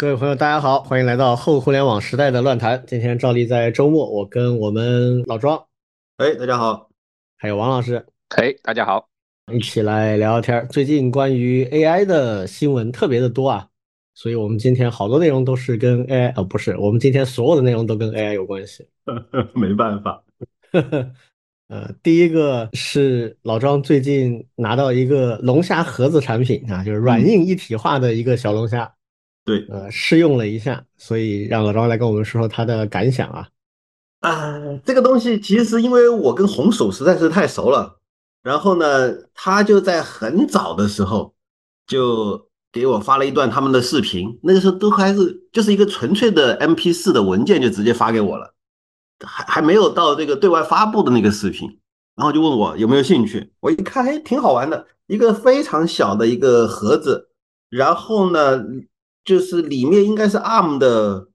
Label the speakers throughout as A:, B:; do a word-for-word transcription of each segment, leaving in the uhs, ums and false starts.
A: 各位朋友，大家好，欢迎来到后互联网时代的乱谈。今天照例在周末，我跟我们老庄
B: 哎，大家好。
A: 还有王老师
C: 哎，大家好。
A: 一起来聊聊天儿。最近关于 A I 的新闻特别的多啊，所以我们今天好多内容都是跟 A I，呃，不是，我们今天所有的内容都跟 A I 有关系。
B: 没办法。
A: 呃，第一个是老庄最近拿到一个龙虾盒子产品啊，就是软
B: 嗯，
A: 硬一体化的一个小龙虾，
B: 对。
A: 呃，试用了一下，所以让老庄来跟我们说说他的感想啊。
B: 啊，这个东西其实因为我跟红薯实在是太熟了，然后呢，他就在很早的时候就给我发了一段他们的视频，那个时候都还是就是一个纯粹的 M P 四 的文件就直接发给我了，还还没有到这个对外发布的那个视频，然后就问我有没有兴趣，我一看，哎，挺好玩的，一个非常小的一个盒子，然后呢，就是里面应该是 ARM 的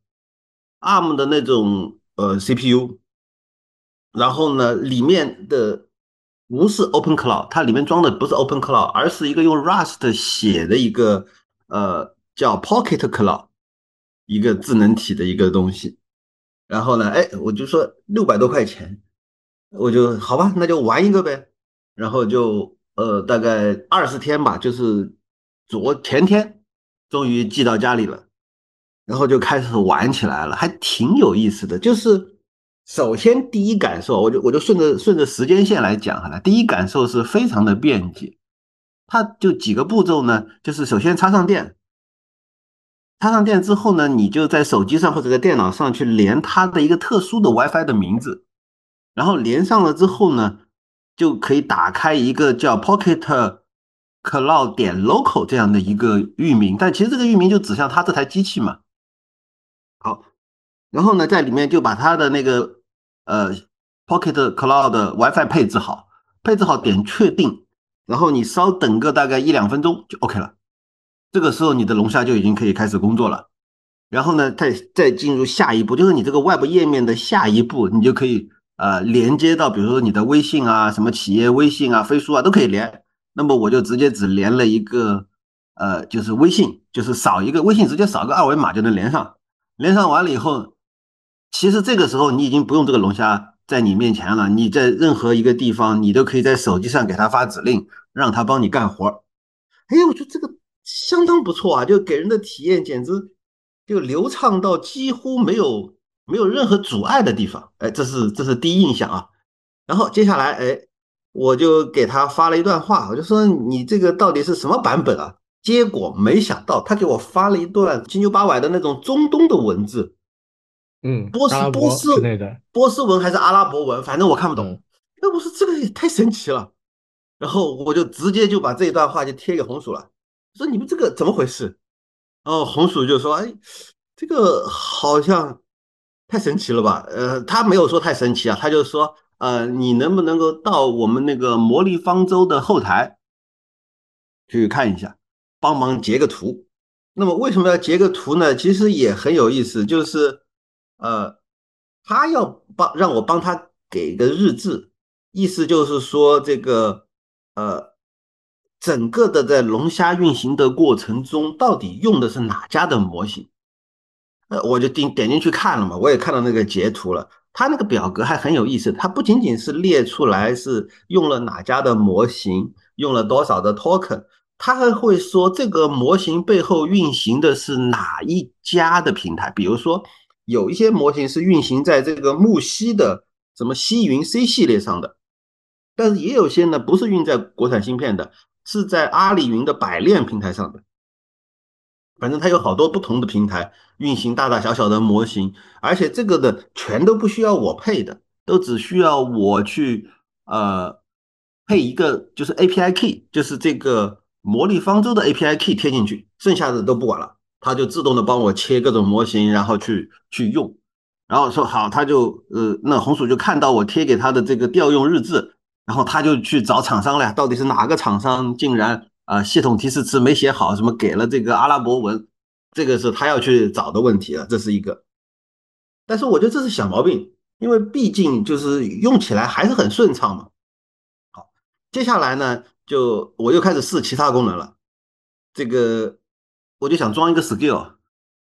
B: ARM 的那种呃 C P U，然后呢，里面的不是 Open Cloud，它里面装的不是 Open Cloud，而是一个用 Rust 写的一个呃叫 Pocket Cloud 一个智能体的一个东西。然后呢，哎，我就说六百多块钱，我就好吧，那就玩一个呗。然后就呃大概二十天吧，就是昨前天终于寄到家里了。然后就开始玩起来了，还挺有意思的。就是首先第一感受，我就我就顺着顺着时间线来讲哈，第一感受是非常的便捷。它就几个步骤呢，就是首先插上电，插上电之后呢，你就在手机上或者在电脑上去连它的一个特殊的 WiFi 的名字，然后连上了之后呢，就可以打开一个叫 Pocket Cloud 点 local 这样的一个域名，但其实这个域名就指向它这台机器嘛。好，然后呢，在里面就把它的那个呃 Pocket Cloud 的 WiFi 配置好，配置好点确定，然后你稍等个大概一两分钟就 OK 了。这个时候你的龙虾就已经可以开始工作了。然后呢，再再进入下一步，就是你这个 Web 页面的下一步，你就可以呃连接到，比如说你的微信啊、什么企业微信啊、飞书啊都可以连。那么我就直接只连了一个呃，就是微信，就是扫一个微信，直接扫个二维码就能连上。连上完了以后，其实这个时候你已经不用这个龙虾在你面前了，你在任何一个地方，你都可以在手机上给他发指令，让他帮你干活。哎，我觉得这个相当不错啊，就给人的体验简直就流畅到几乎没有没有任何阻碍的地方。哎，这是这是第一印象啊。然后接下来，哎，我就给他发了一段话，我就说你这个到底是什么版本啊？结果没想到他给我发了一段七扭八拐的那种中东的文字，
A: 嗯，
B: 波斯波斯
A: 阿拉伯之类的，
B: 波斯文还是阿拉伯文，反正我看不懂。
A: 嗯
B: 哎，我说这个也太神奇了。然后我就直接就把这一段话就贴给红薯了，说你们这个怎么回事？然后红薯就说：“哎，这个好像太神奇了吧？呃，他没有说太神奇啊，他就说，呃，你能不能够到我们那个魔力方舟的后台去看一下，帮忙截个图。那么为什么要截个图呢？其实也很有意思，就是呃，他要帮让我帮他给个日志，意思就是说这个呃，整个的在龙虾运行的过程中，到底用的是哪家的模型？呃，我就点点进去看了嘛，我也看到那个截图了。它那个表格还很有意思，它不仅仅是列出来是用了哪家的模型，用了多少的 token，它还会说这个模型背后运行的是哪一家的平台。比如说，有一些模型是运行在这个木犀的什么犀云 C 系列上的，但是也有些呢不是运在国产芯片的，是在阿里云的百链平台上的。反正它有好多不同的平台运行大大小小的模型，而且这个的全都不需要我配的，都只需要我去呃配一个就是 A P I key，就是这个魔力方舟的 A P I key 贴进去，剩下的都不管了，它就自动的帮我切各种模型，然后去去用。然后说好，他就呃那红薯就看到我贴给他的这个调用日志，然后他就去找厂商了，到底是哪个厂商竟然啊、呃系统提示词没写好，什么给了这个阿拉伯文，这个是他要去找的问题了，这是一个。但是我觉得这是小毛病，因为毕竟就是用起来还是很顺畅嘛。好，接下来呢，就我又开始试其他功能了，这个我就想装一个 skill，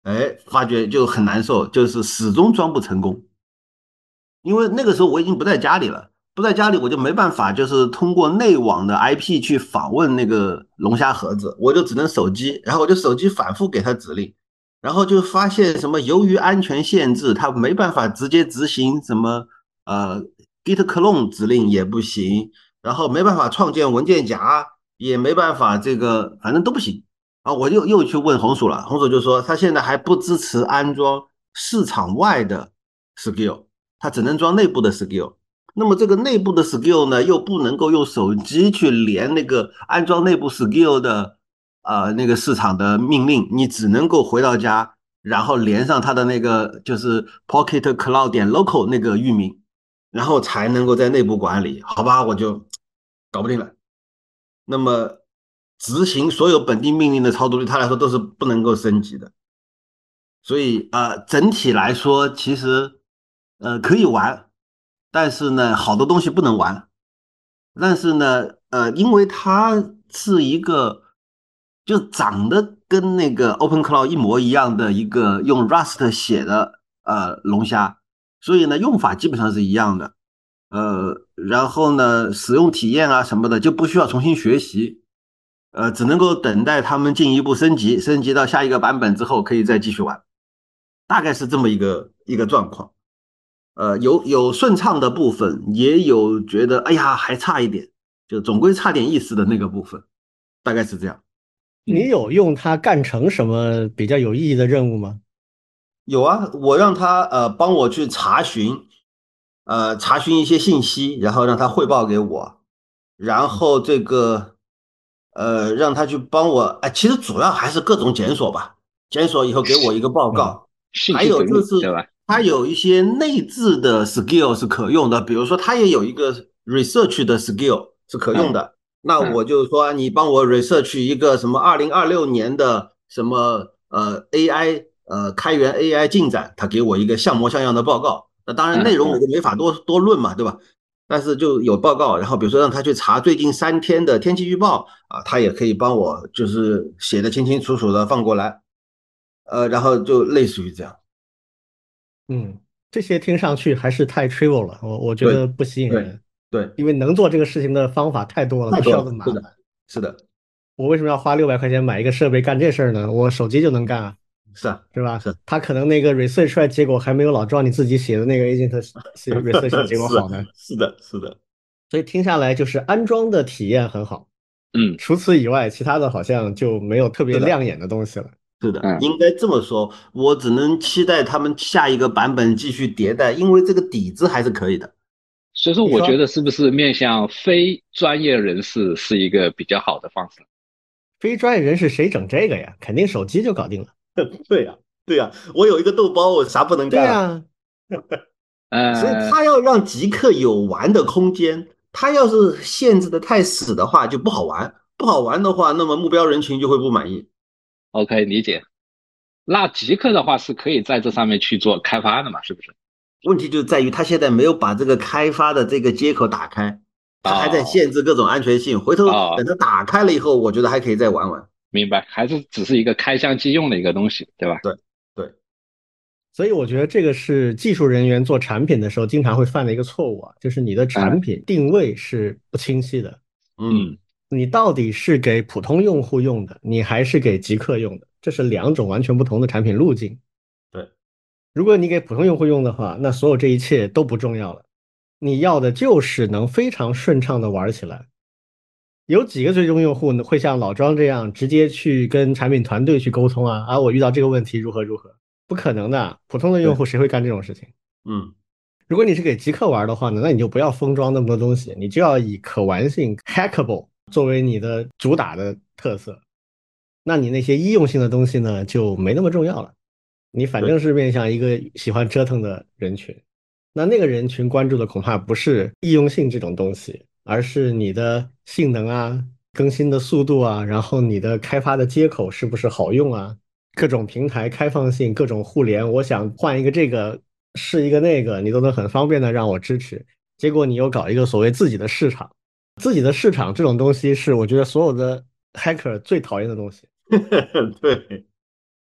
B: 哎，发觉就很难受，就是始终装不成功。因为那个时候我已经不在家里了，不在家里我就没办法，就是通过内网的 I P 去访问那个龙虾盒子，我就只能手机，然后我就手机反复给他指令，然后就发现什么由于安全限制，他没办法直接执行什么呃 git clone 指令也不行，然后没办法创建文件夹，也没办法这个反正都不行啊，我就又去问红薯了，红薯就说他现在还不支持安装市场外的 skill。它只能装内部的 skill。那么这个内部的 skill 呢，又不能够用手机去连那个安装内部 skill 的呃那个市场的命令，你只能够回到家，然后连上它的那个就是 Pocket Cloud 点 local 那个域名，然后才能够在内部管理。好吧，我就搞不定了。那么执行所有本地命令的操作对它来说都是不能够升级的。所以呃，整体来说，其实呃可以玩，但是呢，好多东西不能玩。但是呢，呃，因为它是一个就长得跟那个 OpenClaw 一模一样的一个用 Rust 写的呃龙虾，所以呢，用法基本上是一样的。呃，然后呢，使用体验啊什么的就不需要重新学习，呃，只能够等待他们进一步升级，升级到下一个版本之后可以再继续玩。大概是这么一个一个状况。呃，有有顺畅的部分，也有觉得哎呀还差一点，就总归差点意思的那个部分，大概是这样。
A: 你有用它干成什么比较有意义的任务吗？
B: 有啊，我让他呃帮我去查询，呃查询一些信息，然后让他汇报给我，然后这个呃让他去帮我，哎，其实主要还是各种检索吧，检索以后给我一个报
A: 嗯，
B: 告，
C: 信
B: 还有就
C: 息整理，对
B: 是
C: 吧？
B: 它有一些内置的 skill 是可用的，比如说它也有一个 research 的 skill 是可用
C: 嗯
B: 的，那
C: 嗯
B: 我就说你帮我 research 一个什么二零二六年的什么呃 A I 呃开源 A I 进展，他给我一个像模像样的报告。那当然内容我
C: 嗯嗯
B: 就没法多多论嘛，对吧？但是就有报告，然后比如说让他去查最近三天的天气预报啊，他也可以帮我就是写的清清楚楚的放过来，呃，然后就类似于这样。
A: 嗯，这些听上去还是太 trivial 了，我我觉
B: 对
A: 得不吸引
B: 对
A: 人，
B: 对，
A: 因为能做这个事情的方法太多了，不需要
B: 太多了，是的，
A: 那么麻烦。
B: 是的，
A: 我为什么要花六百块钱买一个设备干这事儿呢？我手机就能干啊，
B: 是啊，
A: 是吧？
B: 是
A: 他可能那个 research 出来结果还没有老庄你自己写的那个 agent 写 research 的结果
B: 是
A: 好呢。
B: 是的，是的，
A: 所以听下来就是安装的体验很好，
C: 嗯
A: 除此以外，其他的好像就没有特别
B: 是的。
A: 亮眼的东西了。
B: 是的，
C: 嗯，
B: 应该这么说，我只能期待他们下一个版本继续迭代，因为这个底子还是可以的。
C: 所以说我觉
A: 你说
C: 得是不是面向非专业人士是一个比较好的方式？
A: 非专业人士谁整这个呀？肯定手机就搞定了。
B: 对呀，对呀，我有一个豆包，我啥不能干啊？
A: 对呀，
B: 所以
C: 呃
B: 他要让极客有玩的空间，他要是限制的太死的话，就不好玩。不好玩的话，那么目标人群就会不满意。
C: ，OK，理解。那极客的话是可以在这上面去做开发的嘛？是不是？
B: 问题就在于他现在没有把这个开发的这个接口打开，他还在
C: 哦
B: 限制各种安全性。回头等
C: 哦，
B: 他打开了以后，我觉得还可以再玩玩。
C: 明白，还是只是一个开箱即用的一个东西，对吧？
B: 对对，
A: 所以我觉得这个是技术人员做产品的时候经常会犯的一个错误啊，就是你的产
C: 嗯
A: 品定位是不清晰的，
B: 嗯，
C: 嗯
A: 你到底是给普通用户用的，你还是给极客用的，这是两种完全不同的产品路径。
B: 对
A: 如果你给普通用户用的话，那所有这一切都不重要了，你要的就是能非常顺畅的玩起来。有几个最终用户呢会像老庄这样直接去跟产品团队去沟通啊？啊，我遇到这个问题如何如何？不可能的，普通的用
B: 对，
A: 户谁会干这种事情？
B: 嗯
A: 如果你是给极客玩的话呢，那你就不要封装那么多东西，你就要以可玩性 hackable 作为你的主打的特色。那你那些医用性的东西呢，就没那么重要了。你反
B: 对
A: 正是面向一个喜欢折腾的人群，那那个人群关注的恐怕不是易用性这种东西，而是你的性能啊、更新的速度啊，然后你的开发的接口是不是好用啊，各种平台开放性、各种互联，我想换一个这个试一个那个，你都能很方便的让我支持。结果你又搞一个所谓自己的市场，自己的市场这种东西是我觉得所有的 hacker 最讨厌的东西。
B: 对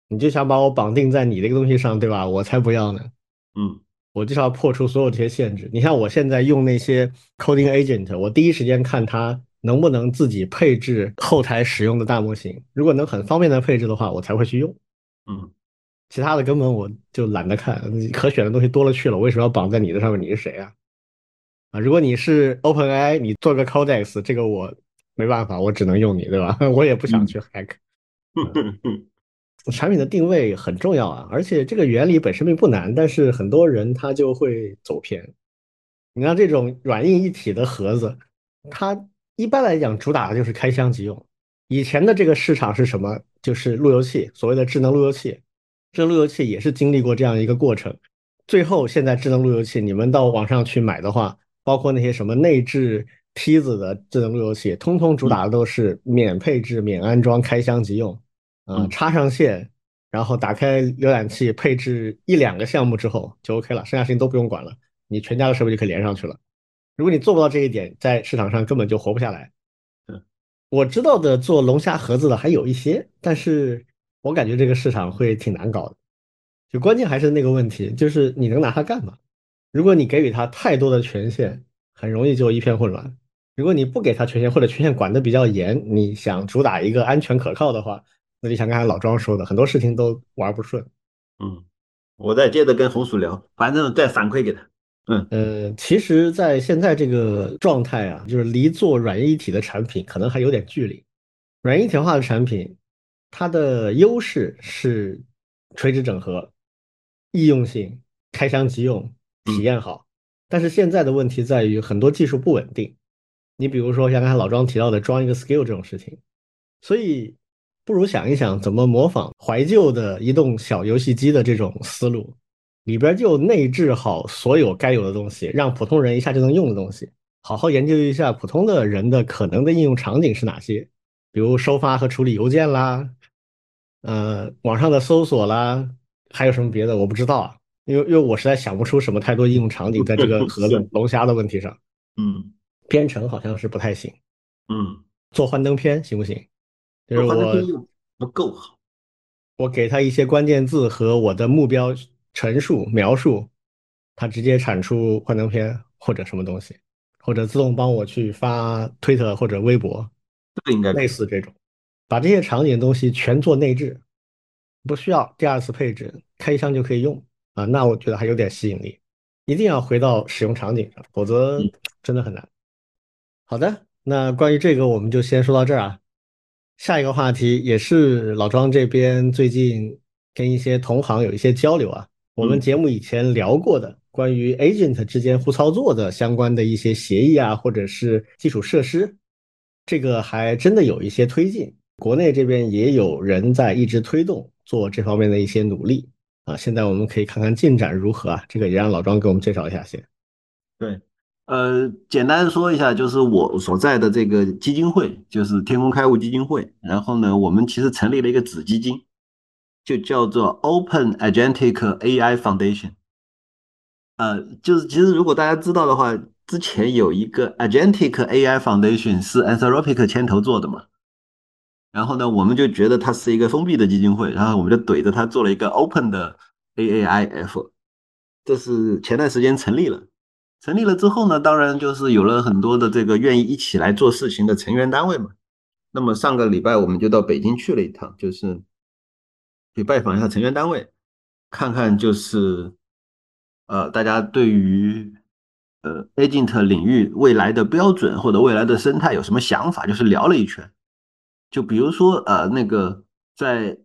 A: 你就想把我绑定在你这个东西上，对吧？我才不要呢。
B: 嗯
A: 我就是要破除所有这些限制。你看我现在用那些 coding agent，我第一时间看它能不能自己配置后台使用的大模型，如果能很方便的配置的话，我才会去用。
B: 嗯
A: 其他的根本我就懒得看，可选的东西多了去了，我为什么要绑在你的上面？你是谁啊？啊，如果你是 OpenAI，你做个 Codex，这个我没办法，我只能用你，对吧？我也不想
B: 嗯
A: 去 hack。嗯，
B: 嗯嗯
A: 产品的定位很重要啊，而且这个原理本身并不难，但是很多人他就会走偏。你看这种软硬一体的盒子，它一般来讲主打的就是开箱即用。以前的这个市场是什么？就是路由器，所谓的智能路由器。智能路由器也是经历过这样一个过程，最后现在智能路由器，你们到网上去买的话，包括那些什么内置梯子的智能路由器，通通主打的都是免配置、免安装、开箱即用。呃，
B: 嗯
A: 插上线，然后打开浏览器，配置一两个项目之后就 OK 了，剩下事情都不用管了，你全家的设备就可以连上去了。如果你做不到这一点，在市场上根本就活不下来。
B: 嗯
A: 我知道的做龙虾盒子的还有一些，但是我感觉这个市场会挺难搞的。就关键还是那个问题，就是你能拿它干嘛？如果你给予它太多的权限，很容易就一片混乱。如果你不给它权限，或者权限管得比较严，你想主打一个安全可靠的话，那就像刚才老庄说的，很多事情都玩不顺。
B: 嗯，我再接着跟红薯聊，反正再反馈给他。嗯
A: 呃，其实，在现在这个状态啊，就是离做软硬一体的产品可能还有点距离。软硬一体化的产品，它的优势是垂直整合、易用性、开箱即用、体
B: 嗯
A: 验好。但是现在的问题在于很多技术不稳定。你比如说像刚才老庄提到的装一个 skill 这种事情，所以不如想一想怎么模仿怀旧的移动小游戏机的这种思路，里边就内置好所有该有的东西，让普通人一下就能用的东西，好好研究一下普通的人的可能的应用场景是哪些，比如收发和处理邮件啦，呃，网上的搜索啦，还有什么别的我不知道啊，因为因为我实在想不出什么太多应用场景在这个盒子
B: 是
A: 龙虾的问题上，
B: 嗯
A: 编程好像是不太行，
B: 嗯，
A: 做幻灯片行不行？就
B: 做
A: 是我
B: 幻灯片又不够好。
A: 我给他一些关键字和我的目标陈述描述，他直接产出幻灯片或者什么东西，或者自动帮我去发推特或者微博，
B: 这个应该可以。
A: 类似这种，把这些场景东西全做内置，不需要第二次配置，开箱就可以用啊，那我觉得还有点吸引力。一定要回到使用场景上，否则
B: 嗯
A: 真的很难。好的，那关于这个我们就先说到这儿啊。下一个话题也是老庄这边最近跟一些同行有一些交流啊。我们
B: 嗯
A: 节目以前聊过的关于 agent 之间互操作的相关的一些协议啊，或者是基础设施，这个还真的有一些推进。国内这边也有人在一直推动做这方面的一些努力啊。现在我们可以看看进展如何啊。这个也让老庄给我们介绍一下先。
B: 对，呃，简单说一下，就是我所在的这个基金会，就是天空开悟基金会。然后呢，我们其实成立了一个子基金，就叫做 Open Agentic A I Foundation。呃，就是其实如果大家知道的话，之前有一个 Agentic A I Foundation 是 Anthropic 牵头做的嘛。然后呢，我们就觉得它是一个封闭的基金会，然后我们就怼着它做了一个 Open 的 A A I F。这是前段时间成立了。成立了之后呢，当然就是有了很多的这个愿意一起来做事情的成员单位嘛。那么上个礼拜我们就到北京去了一趟，就是去拜访一下成员单位，看看就是呃大家对于呃 agent 领域未来的标准或者未来的生态有什么想法，就是聊了一圈。就比如说呃那个在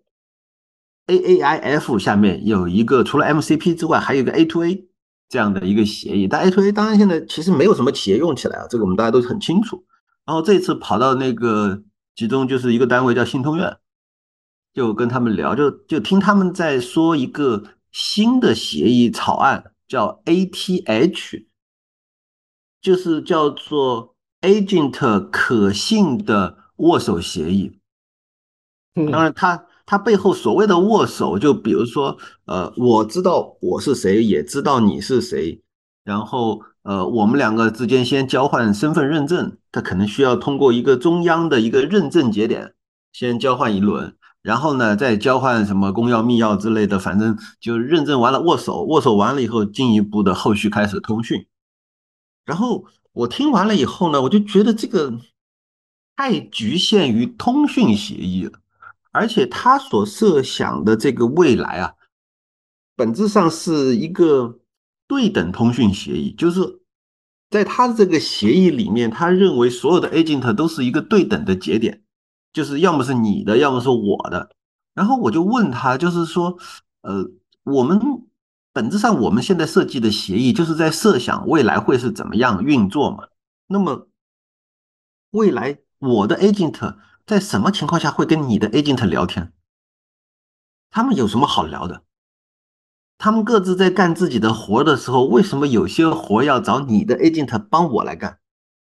B: A A I F 下面有一个除了 M C P 之外，还有一个 A to A 这样的一个协议。但 A to A 当然现在其实没有什么企业用起来啊，这个我们大家都很清楚。然后这次跑到那个其中就是一个单位叫信通院，就跟他们聊，就就听他们在说一个新的协议草案，叫 A T H，就是叫做 Agent 可信的握手协议。当
A: 嗯
B: 然它，它背后所谓的握手，就比如说，呃，我知道我是谁，也知道你是谁，然后，呃，我们两个之间先交换身份认证，它可能需要通过一个中央的一个认证节点先交换一轮， 然后呢再交换什么公钥、密钥之类的，反正就认证完了握手，握手完了以后进一步的后续开始通讯。然后我听完了以后呢，我就觉得这个太局限于通讯协议了，而且他所设想的这个未来啊，本质上是一个对等通讯协议，就是在他的这个协议里面，他认为所有的 agent 都是一个对等的节点，就是要么是你的，要么是我的。然后我就问他，就是说，呃，我们本质上我们现在设计的协议，就是在设想未来会是怎么样运作嘛？那么未来我的 agent 在什么情况下会跟你的 agent 聊天？他们有什么好聊的？他们各自在干自己的活的时候，为什么有些活要找你的 agent 帮我来干？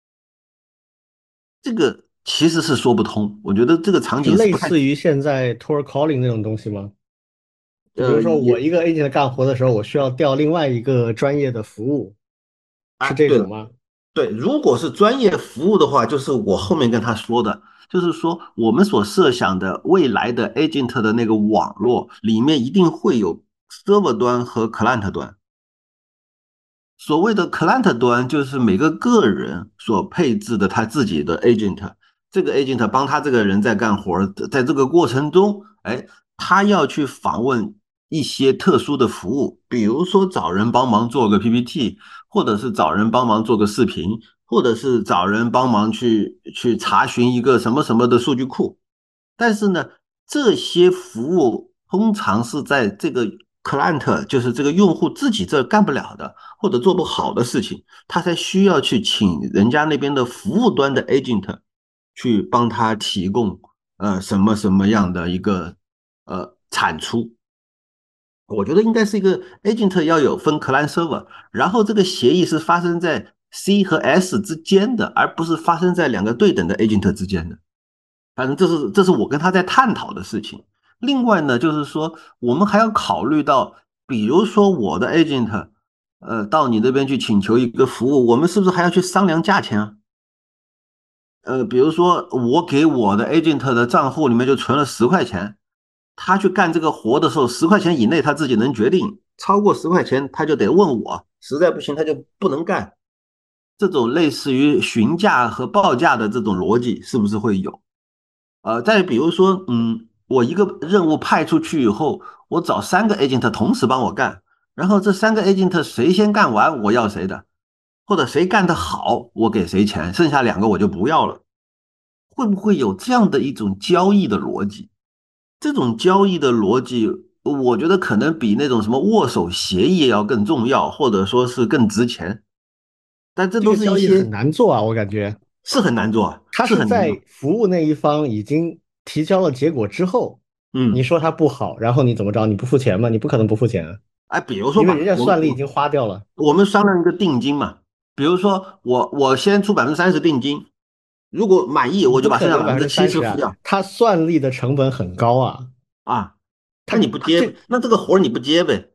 B: 这个其实是说不通。我觉得这个场
A: 是
B: 景是不太，
A: 类似于现在 Tor calling 那种东西吗？就比如
B: 呃，
A: 说我
B: 也
A: 一个 agent 干活的时候，我需要调另外一个专业的服务，是
B: 啊，对了，
A: 这种吗？
B: 对，如果是专业服务的话，就是我后面跟他说的，就是说我们所设想的未来的 agent 的那个网络里面一定会有 server 端和 client 端。所谓的 client 端就是每个个人所配置的他自己的 agent，这个 agent 帮他这个人在干活，在这个过程中，哎，他要去访问一些特殊的服务，比如说找人帮忙做个 P P T，或者是找人帮忙做个视频，或者是找人帮忙去去查询一个什么什么的数据库。但是呢，这些服务通常是在这个 client，就是这个用户自己这干不了的，或者做不好的事情，他才需要去请人家那边的服务端的 agent 去帮他提供呃什么什么样的一个呃产出。我觉得应该是一个 agent 要有分 client server，然后这个协议是发生在 C 和 S 之间的，而不是发生在两个对等的 agent 之间的。反正这是这是我跟他在探讨的事情。另外呢，就是说我们还要考虑到，比如说我的 agent，呃，到你那边去请求一个服务，我们是不是还要去商量价钱啊？呃，比如说我给我的 agent 的账户里面就存了十块钱，他去干这个活的时候，十块钱以内他自己能决定，超过十块钱他就得问我，实在不行他就不能干。这种类似于询价和报价的这种逻辑是不是会有？呃，再比如说，嗯，我一个任务派出去以后，我找三个 agent 同时帮我干，然后这三个 agent 谁先干完，我要谁的，或者谁干得好，我给谁钱，剩下两个我就不要了。会不会有这样的一种交易的逻辑？这种交易的逻辑，我觉得可能比那种什么握手协议要更重要，或者说是更值钱。但这都
A: 这个交易很
B: 是一些
A: 难做啊，我感觉
B: 是很难做啊，
A: 他是
B: 是很难做。
A: 在服务那一方已经提交了结果之后，你
B: 嗯，
A: 说他不好，然后你怎么着？你不付钱吗？你不可能不付钱啊，
B: 哎，比如说吧，
A: 因为人家
B: 我们我
A: 算力已经花掉了，
B: 我们商量一个定金嘛，比如说我我先出百分之三十定金，如果满意，
A: 你
B: 我就把剩下
A: 不可能百分
B: 百分之七
A: 之三十啊，
B: 十付掉
A: 他算力的成本很高啊，
B: 啊。那
A: 他
B: 你不接，
A: 他这
B: 那这个活儿你不接呗，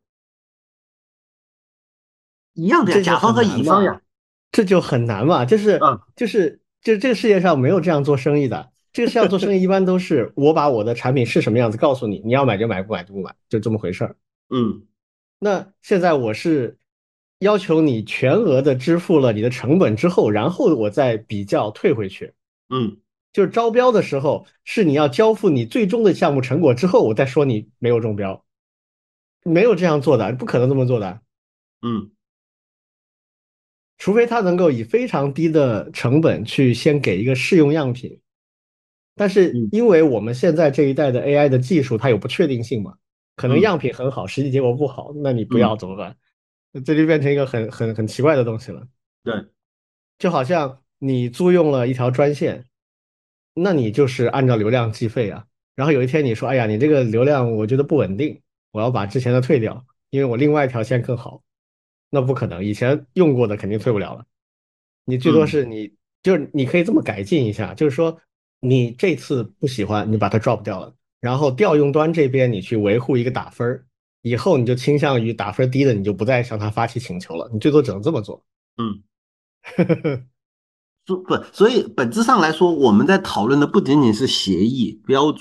B: 一样的呀，
A: 这就很
B: 甲方和
A: 难嘛，
B: 乙方呀。
A: 这就很难嘛，就是
B: 嗯
A: 就是就这个世界上没有这样做生意的，这个世界上做生意一般都是我把我的产品是什么样子告诉你，你要买就买，不买就不买，就这么回事儿。
B: 嗯
A: 那现在我是要求你全额的支付了你的成本之后，然后我再比较退回去。
B: 嗯
A: 就是招标的时候，是你要交付你最终的项目成果之后，我再说你没有中标，没有这样做的，不可能这么做的。
B: 嗯
A: 除非他能够以非常低的成本去先给一个试用样品，但是
B: 嗯
A: 因为我们现在这一代的 A I 的技术它有不确定性嘛，可能
B: 嗯
A: 样品很好，实际结果不好，那你不要
B: 嗯，
A: 怎么办？这就变成一个很很很奇怪的东西了。
B: 对，
A: 就好像你租用了一条专线，那你就是按照流量计费啊。然后有一天你说，哎呀，你这个流量我觉得不稳定，我要把之前的退掉，因为我另外一条线更好。那不可能，以前用过的肯定退不了了。你最多
B: 嗯
A: 是你就是你可以这么改进一下，就是说你这次不喜欢，你把它 drop 掉了，然后调用端这边你去维护一个打分儿，以后你就倾向于打分低的，你就不再向他发起请求了，你最多只能这么做。
B: 嗯。不不，所以本质上来说，我们在讨论的不仅仅是协议标准，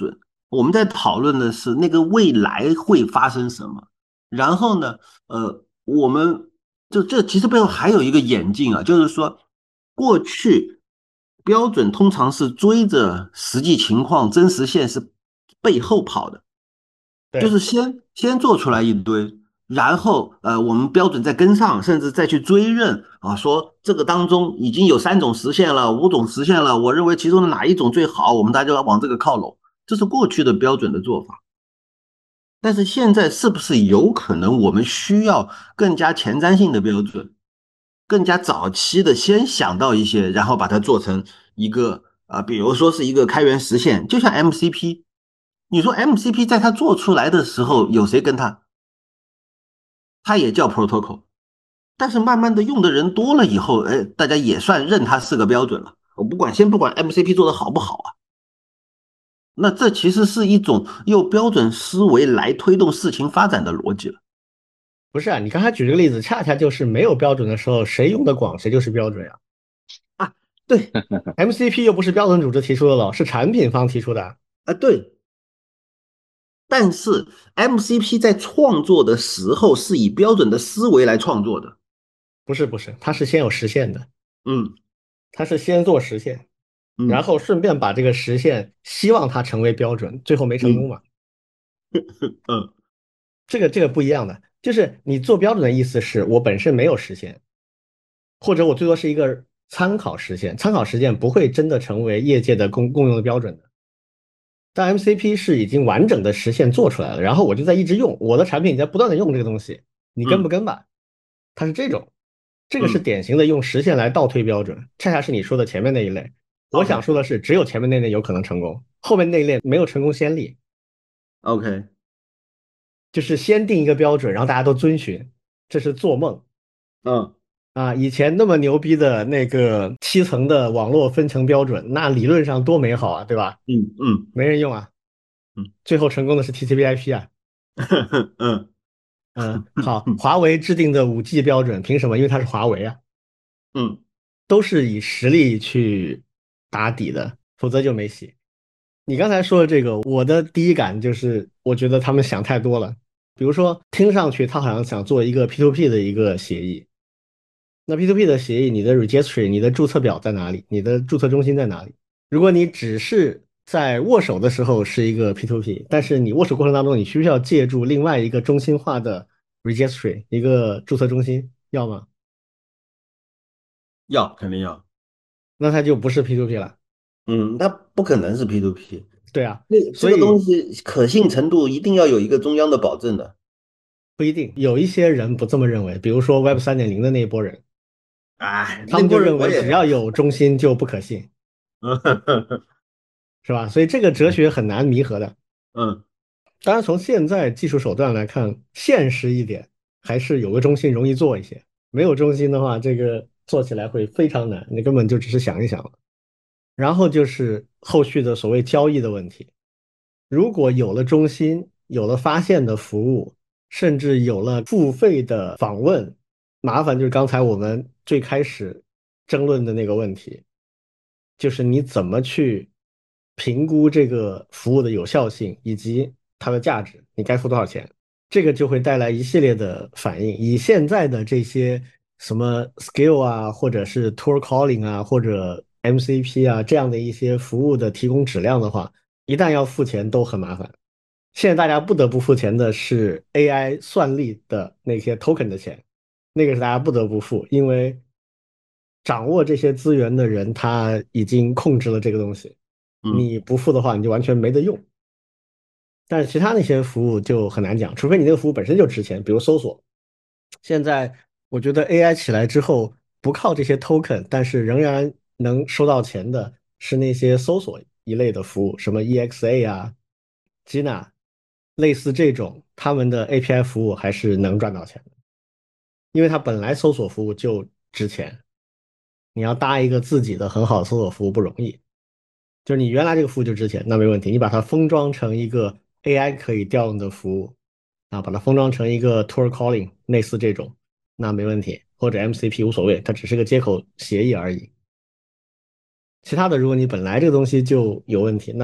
B: 我们在讨论的是那个未来会发生什么。然后呢，呃，我们就这其实背后还有一个演进啊，就是说过去标准通常是追着实际情况、真实现实背后跑的。就
A: 对，
B: 是先先做出来一堆，然后呃，我们标准再跟上，甚至再去追认啊，说这个当中已经有三种实现了，五种实现了，我认为其中的哪一种最好，我们大家就要往这个靠拢，这是过去的标准的做法。但是现在是不是有可能我们需要更加前瞻性的标准，更加早期的先想到一些，然后把它做成一个啊、呃比如说是一个开源实现，就像 M C P，你说 M C P 在它做出来的时候，有谁跟它？它也叫 protocol，但是慢慢的用的人多了以后，哎，大家也算认它是个标准了。我不管，先不管 M C P 做的好不好啊，那这其实是一种用标准思维来推动事情发展的逻辑了。
A: 不是啊，你刚才举这个例子，恰恰就是没有标准的时候，谁用的广，谁就是标准呀。
B: 啊，对
A: M C P 又不是标准组织提出的了，是产品方提出的。
B: 啊，对，但是 M C P 在创作的时候是以标准的思维来创作的。
A: 不是不是，它是先有实现的，
B: 嗯
A: 它是先做实现，然
B: 嗯
A: 后顺便把这个实现希望它成为标准，最后没成功
B: 嗯
A: 嘛。
B: 嗯
A: 这个这个不一样的，就是你做标准的意思是我本身没有实现，或者我最多是一个参考实现，参考实现不会真的成为业界的共共用的标准的。但 M C P 是已经完整的实现做出来了，然后我就在一直用，我的产品你在不断的用这个东西，你跟不
B: 嗯
A: 跟吧？它是这种，这个是
B: 嗯
A: 典型的用实现来倒推标准，恰恰是你说的前面那一类。我想
B: ，OK
A: 说的是，只有前面那类有可能成功，后面那一类没有成功先例，
B: OK，
A: 就是先定一个标准，然后大家都遵循，这是做梦
B: 嗯
A: 啊！以前那么牛逼的那个七层的网络分层标准，那理论上多美好啊，对吧？
B: 嗯嗯
A: 没人用啊，
B: 嗯
A: 最后成功的是 T C P/I P 啊。
B: 嗯
A: 嗯，好，
B: 嗯
A: 华为制定的五 G 标准，凭什么？因为它是华为啊，
B: 嗯
A: 都是以实力去打底的，否则就没戏。你刚才说的这个，我的第一感就是，我觉得他们想太多了。比如说，听上去他好像想做一个 P to P 的一个协议，那 P to P 的协议，你的 registry，你的注册表在哪里？你的注册中心在哪里？如果你只是在握手的时候是一个 P to P，但是你握手过程当中，你需不需要借助另外一个中心化的 registry，一个注册中心？要吗？
B: 要肯定要。
A: 那它就不是 P to P 了。
B: 嗯，那不可能是 P to P，
A: 对啊，
B: 那这个东
A: 所以
B: 西可信程度一定要有一个中央的保证的。
A: 不一定，有一些人不这么认为，比如说 Web 三点零的那一波人，
B: 哎，
A: 他们就
B: 那波人
A: 认为只
B: 我也，
A: 要有中心就不可信，
B: 嗯
A: 是吧？所以这个哲学很难弥合的。
B: 嗯
A: 当然，从现在技术手段来看，现实一点，还是有个中心容易做一些。没有中心的话，这个做起来会非常难，你根本就只是想一想了。然后就是后续的所谓交易的问题。如果有了中心，有了发现的服务，甚至有了付费的访问，麻烦就是刚才我们最开始争论的那个问题，就是你怎么去评估这个服务的有效性以及它的价值，你该付多少钱？这个就会带来一系列的反应。以现在的这些什么 Skill 啊，或者是 Tour Calling 啊，或者 M C P 啊这样的一些服务的提供质量的话，一旦要付钱都很麻烦。现在大家不得不付钱的是 A I 算力的那些 token 的钱，那个是大家不得不付，因为掌握这些资源的人他已经控制了这个东西，
B: 嗯
A: 你不付的话，你就完全没得用。但是其他那些服务就很难讲，除非你那个服务本身就值钱，比如搜索。现在我觉得 A I 起来之后，不靠这些 token，但是仍然能收到钱的是那些搜索一类的服务，什么 E X A 啊、Gina，类似这种，他们的 A P I 服务还是能赚到钱的，因为它本来搜索服务就值钱，你要搭一个自己的很好的搜索服务不容易。就是你原来这个服务就值钱，那没问题，你把它封装成一个 A I 可以调用的服务啊，把它封装成一个 Tour Calling 类似这种，那没问题，或者 M C P 无所谓，它只是个接口协议而已。其他的，如果你本来这个东西就有问题，那你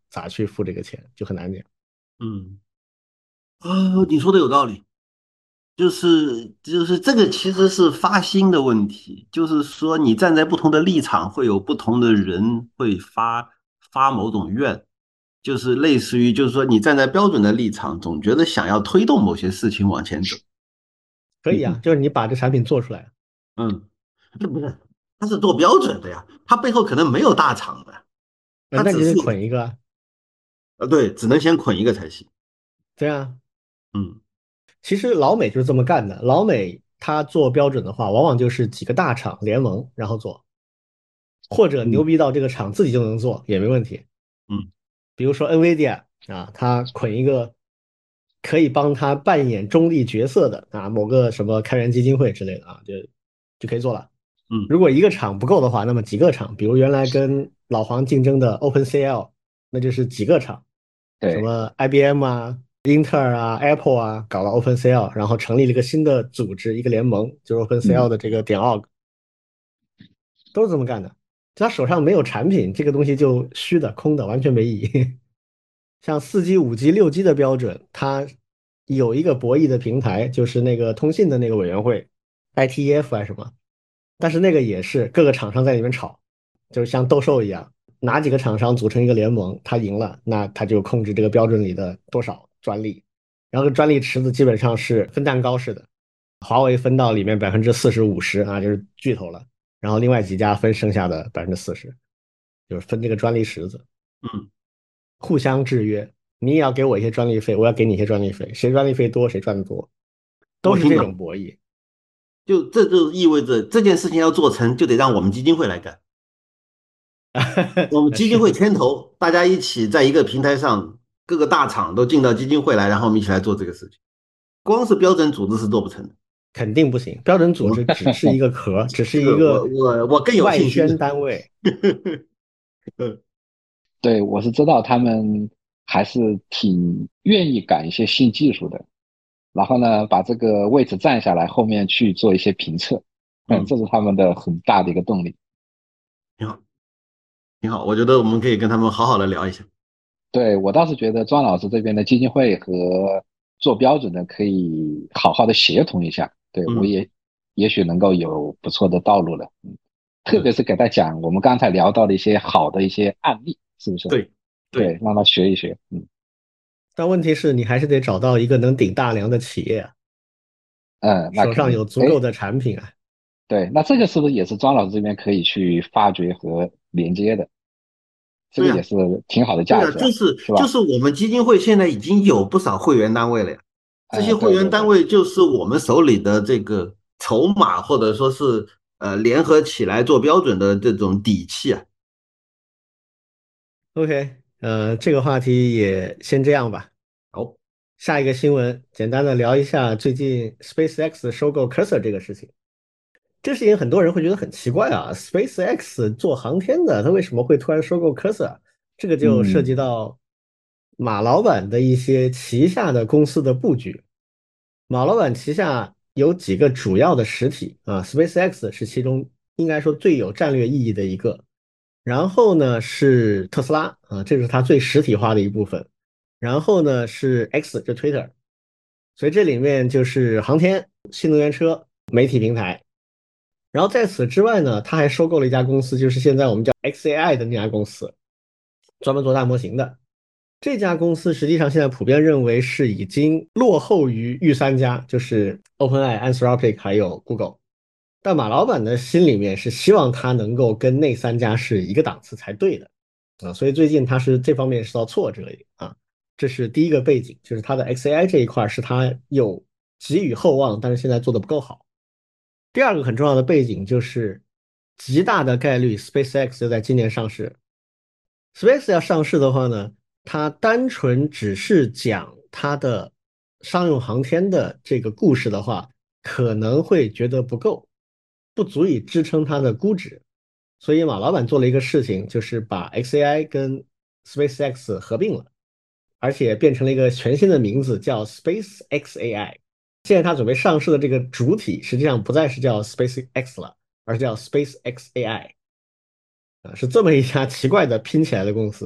A: 咋去付这个钱，就很难讲。
B: 嗯，啊，你说的有道理。就是就是这个其实是发心的问题，就是说你站在不同的立场，会有不同的人会发发某种愿，就是类似于就是说你站在标准的立场，总觉得想要推动某些事情往前走。
A: 可以啊，就是你把这产品做出来。
B: 嗯，这不是，他是做标准的呀，他背后可能没有大厂的，
A: 呃那你得
B: 他只是
A: 捆一个啊。
B: 呃对，只能先捆一个才行。
A: 对啊，
B: 嗯
A: 其实老美就是这么干的。老美他做标准的话，往往就是几个大厂联盟然后做，或者牛
B: 嗯
A: 逼到这个厂自己就能做也没问题。
B: 嗯
A: 比如说 NVIDIA 啊，它捆一个可以帮他扮演中立角色的啊某个什么开源基金会之类的啊，就就可以做了。
B: 嗯
A: 如果一个厂不够的话，那么几个厂，比如原来跟老黄竞争的 OpenCL，那就是几个厂，什
C: 对，
A: 么 I B M 啊、英特尔啊、Apple 啊，搞了 OpenCL，然后成立了一个新的组织，一个联盟，就是 OpenCL
C: 嗯，
A: 的这个点 org，都是这么干的。他手上没有产品，这个东西就虚的、空的，完全没意义。像四 G、五 G、六 G 的标准，它有一个博弈的平台，就是那个通信的那个委员会 I T E F 还是什么，但是那个也是各个厂商在里面吵，就是像斗兽一样，哪几个厂商组成一个联盟，他赢了，那他就控制这个标准里的多少专利，然后专利池子基本上是分蛋糕似的，华为分到里面百分之四十五十啊，就是巨头了，然后另外几家分剩下的百分之四十，就是分这个专利池子。
B: 嗯，
A: 互相制约，你也要给我一些专利费，我要给你一些专利费，谁专利费多谁赚的多，都是这
B: 我听懂，
A: 种博弈。
B: 就这就意味着这件事情要做成，就得让我们基金会来干。我们基金会
A: 是
B: 牵头，大家一起在一个平台上，各个大厂都进到基金会来，然后我们一起来做这个事情。光是标准组织是做不成的。
A: 肯定不行，标准组织
B: 我
A: 只是一个壳，只是
B: 这个我
A: 一个
B: 我我更有信心。
A: 外宣单位。
B: 嗯
C: 对，我是知道他们还是挺愿意赶一些新技术的，然后呢，把这个位置占下来，后面去做一些评测，嗯，
B: 嗯，
C: 这是他们的很大的一个动力。
B: 挺好挺好，我觉得我们可以跟他们好好的聊一下。
C: 对，我倒是觉得庄老师这边的基金会和做标准的可以好好的协同一下，对，我
B: 嗯，
C: 也也许能够有不错的道路了。嗯，特
B: 是，
C: 别是给他讲我们刚才聊到的一些好的一些案例，是不是？
B: 对对，
C: 对，让他学一学。嗯
A: 但问题是你还是得找到一个能顶大梁的企业啊，
C: 嗯，那
A: 手上
C: 肯定。哎，
A: 有足够的产品啊。
C: 对，那这个是不是也是庄老师这边可以去发掘和连接的？这
B: 对呀、
C: 个也是挺好的
B: 对呀、
C: 价值啊，
B: 就是
C: 是吧？
B: 就是我们基金会现在已经有不少会员单位了呀。这些
C: 嗯，
B: 会员
C: 对对对。
B: 单位就是我们手里的这个筹码，或者说是呃联合起来做标准的这种底气啊。
A: OK，呃，这个话题也先这样吧。
B: 好，
A: 下一个新闻，简单的聊一下最近 SpaceX 收购 Cursor 这个事情。这事情很多人会觉得很奇怪啊，SpaceX 做航天的，他为什么会突然收购 Cursor？这个就涉及
C: 嗯
A: 到马老板的一些旗下的公司的布局。马老板旗下有几个主要的实体啊，SpaceX 是其中应该说最有战略意义的一个。然后呢是特斯拉啊，这是它最实体化的一部分。然后呢是 X，就 Twitter。所以这里面就是航天、新能源车、媒体平台。然后在此之外呢，他还收购了一家公司，就是现在我们叫 X A I 的那家公司，专门做大模型的。这家公司实际上现在普遍认为是已经落后于御三家，就是 OpenAI、Anthropic 还有 Google。但马老板的心里面是希望他能够跟那三家是一个档次才对的啊，所以最近他是这方面受到挫折啊。这是第一个背景，就是他的 X A I 这一块是他有寄予厚望，但是现在做的不够好。第二个很重要的背景就是极大的概率 SpaceX 就在今年上市。SpaceX 要上市的话呢，它单纯只是讲它的商用航天的这个故事的话，可能会觉得不够，不足以支撑它的估值。所以马老板做了一个事情，就是把 X A I 跟 SpaceX 合并了，而且变成了一个全新的名字，叫 SpaceX A I。现在它准备上市的这个主体，实际上不再是叫 SpaceX 了，而是叫 SpaceX A I。啊，是这么一家奇怪的拼起来的公司。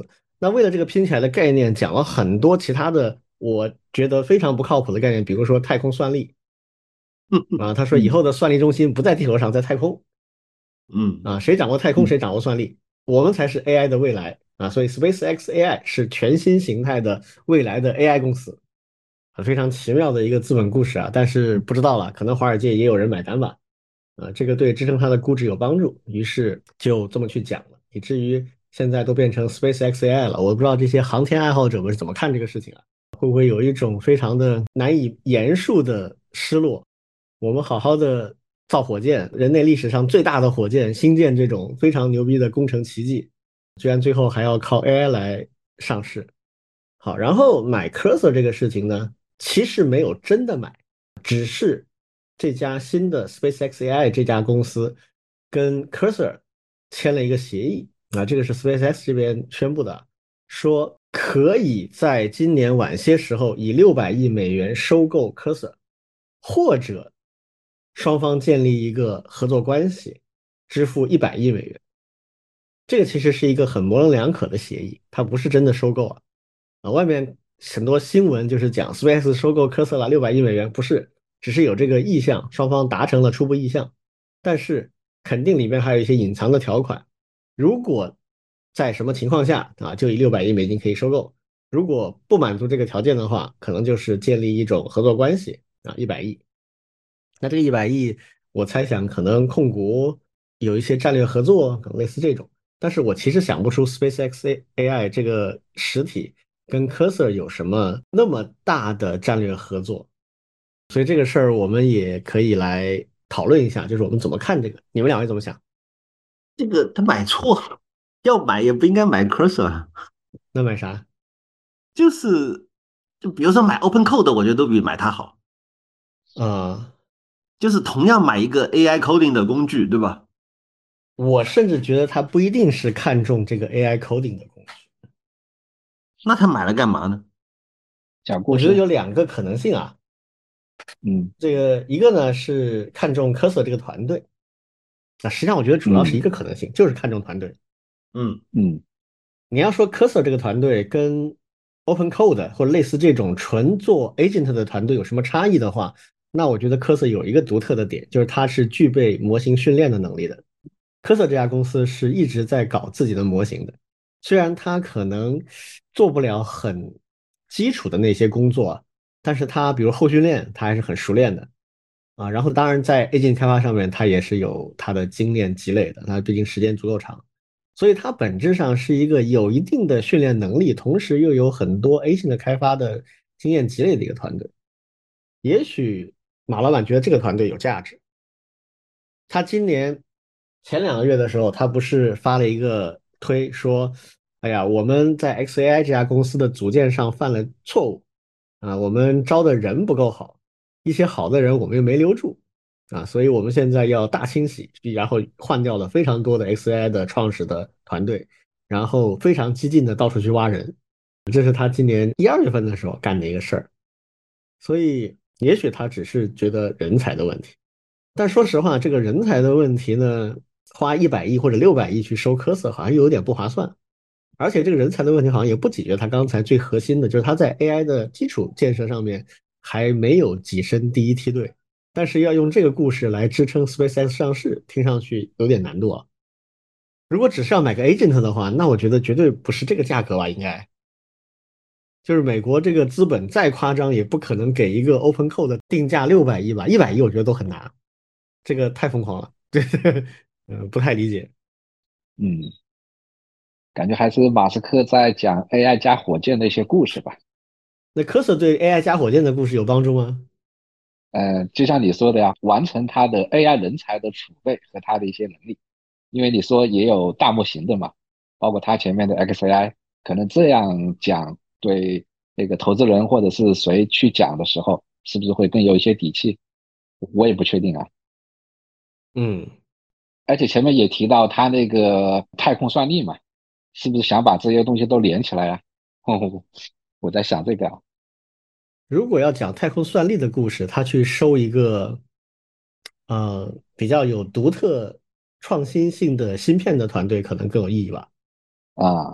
A: 那为了这个拼起来的概念，讲了很多其他的我觉得非常不靠谱的概念，比如说太空算力啊，他说以
C: 嗯
A: 后的算力中心不在地球上，在太空
B: 嗯
A: 啊，谁掌握太空，
C: 嗯
A: 谁掌握算力，我们才是 A I 的未来啊，所以 SpaceX A I 是全新形态的未来的 A I 公司，很非常奇妙的一个资本故事啊，但是不知道了，可能华尔街也有人买单吧。啊，这个对支撑它的估值有帮助，于是就这么去讲了，以至于现在都变成 SpaceX A I 了。我不知道这些航天爱好者们是怎么看这个事情啊？会不会有一种非常的难以言述的失落？我们好好的造火箭，人类历史上最大的火箭，星舰这种非常牛逼的工程奇迹，居然最后还要靠 A I 来上市。好，然后买 Cursor 这个事情呢，其实没有真的买，只是这家新的 SpaceX A I 这家公司跟 Cursor 签了一个协议啊，这个是 SpaceX 这边宣布的，说可以在今年晚些时候以六百亿美元收购 Cursor，或者双方建立一个合作关系，支付一百亿美元。这个其实是一个很模棱两可的协议，它不是真的收购啊。啊，外面很多新闻就是讲 Space 收购科斯拉六百亿美元，不是，只是有这个意向，双方达成了初步意向，但是肯定里面还有一些隐藏的条款。如果在什么情况下啊，就以六百亿美金可以收购；如果不满足这个条件的话，可能就是建立一种合作关系啊，一百亿。那这个一百亿，我猜想可能控股有一些战略合作，可能类似这种。但是我其实想不出 SpaceX A I 这个实体跟 Cursor 有什么那么大的战略合作，所以这个事儿我们也可以来讨论一下，就是我们怎么看这个，你们两位怎么想？
B: 这个他买错了，要买也不应该买 Cursor，
A: 那买啥？
B: 就是就比如说买 OpenCode，我觉得都比买它好。
A: 啊、
B: 就是同样买一个 A I coding 的工具，对吧？
A: 我甚至觉得他不一定是看重这个 A I coding 的工具，
B: 那他买了干嘛呢？
A: 我觉得
C: 讲故事，
A: 有两个可能性啊，
C: 嗯
A: 这个一个呢是看重 Cursor 这个团队，那实际上我觉得主要是一
C: 嗯
A: 个可能性，就是看重团队。
B: 嗯
C: 嗯
A: 你要说 Cursor 这个团队跟 OpenCode 或者类似这种纯做 agent 的团队有什么差异的话，那我觉得 Cursor 有一个独特的点，就是它是具备模型训练的能力的。Cursor 这家公司是一直在搞自己的模型的，虽然它可能做不了很基础的那些工作，但是它比如后训练，它还是很熟练的啊。然后当然在 agent 开发上面，它也是有它的经验积累的，它毕竟时间足够长。所以它本质上是一个有一定的训练能力，同时又有很多 A 型的开发的经验积累的一个团队。也许马老板觉得这个团队有价值。他今年前两个月的时候，他不是发了一个推说：“哎呀，我们在 X A I 这家公司的组建上犯了错误啊，我们招的人不够好，一些好的人我们又没留住啊，所以我们现在要大清洗，然后换掉了非常多的 X A I 的创始的团队，然后非常激进的到处去挖人。”这是他今年一二月份的时候干的一个事儿，所以也许他只是觉得人才的问题。但说实话，这个人才的问题呢，花一百亿或者六百亿去收科瑟，好像又有点不划算。而且这个人才的问题好像也不解决他刚才最核心的，就是他在 A I 的基础建设上面还没有跻身第一梯队。但是要用这个故事来支撑 SpaceX 上市，听上去有点难度啊。如果只是要买个 agent 的话，那我觉得绝对不是这个价格吧，应该。就是美国这个资本再夸张，也不可能给一个 OpenCode 的定价六百亿吧，一百亿我觉得都很难。这个太疯狂了，对对，嗯，不太理解。
C: 嗯，感觉还是马斯克在讲 A I 加火箭的一些故事吧。
A: 那科瑟对 A I 加火箭的故事有帮助吗？
C: 呃，就像你说的呀，完成他的 A I 人才的储备和他的一些能力，因为你说也有大模型的嘛，包括他前面的 X A I，可能这样讲对那个投资人或者是谁去讲的时候，是不是会更有一些底气？我也不确定啊。
A: 嗯，
C: 而且前面也提到他那个太空算力嘛，是不是想把这些东西都连起来呀？我在想这个啊。
A: 如果要讲太空算力的故事，他去收一个呃比较有独特创新性的芯片的团队，可能更有意义吧。
C: 啊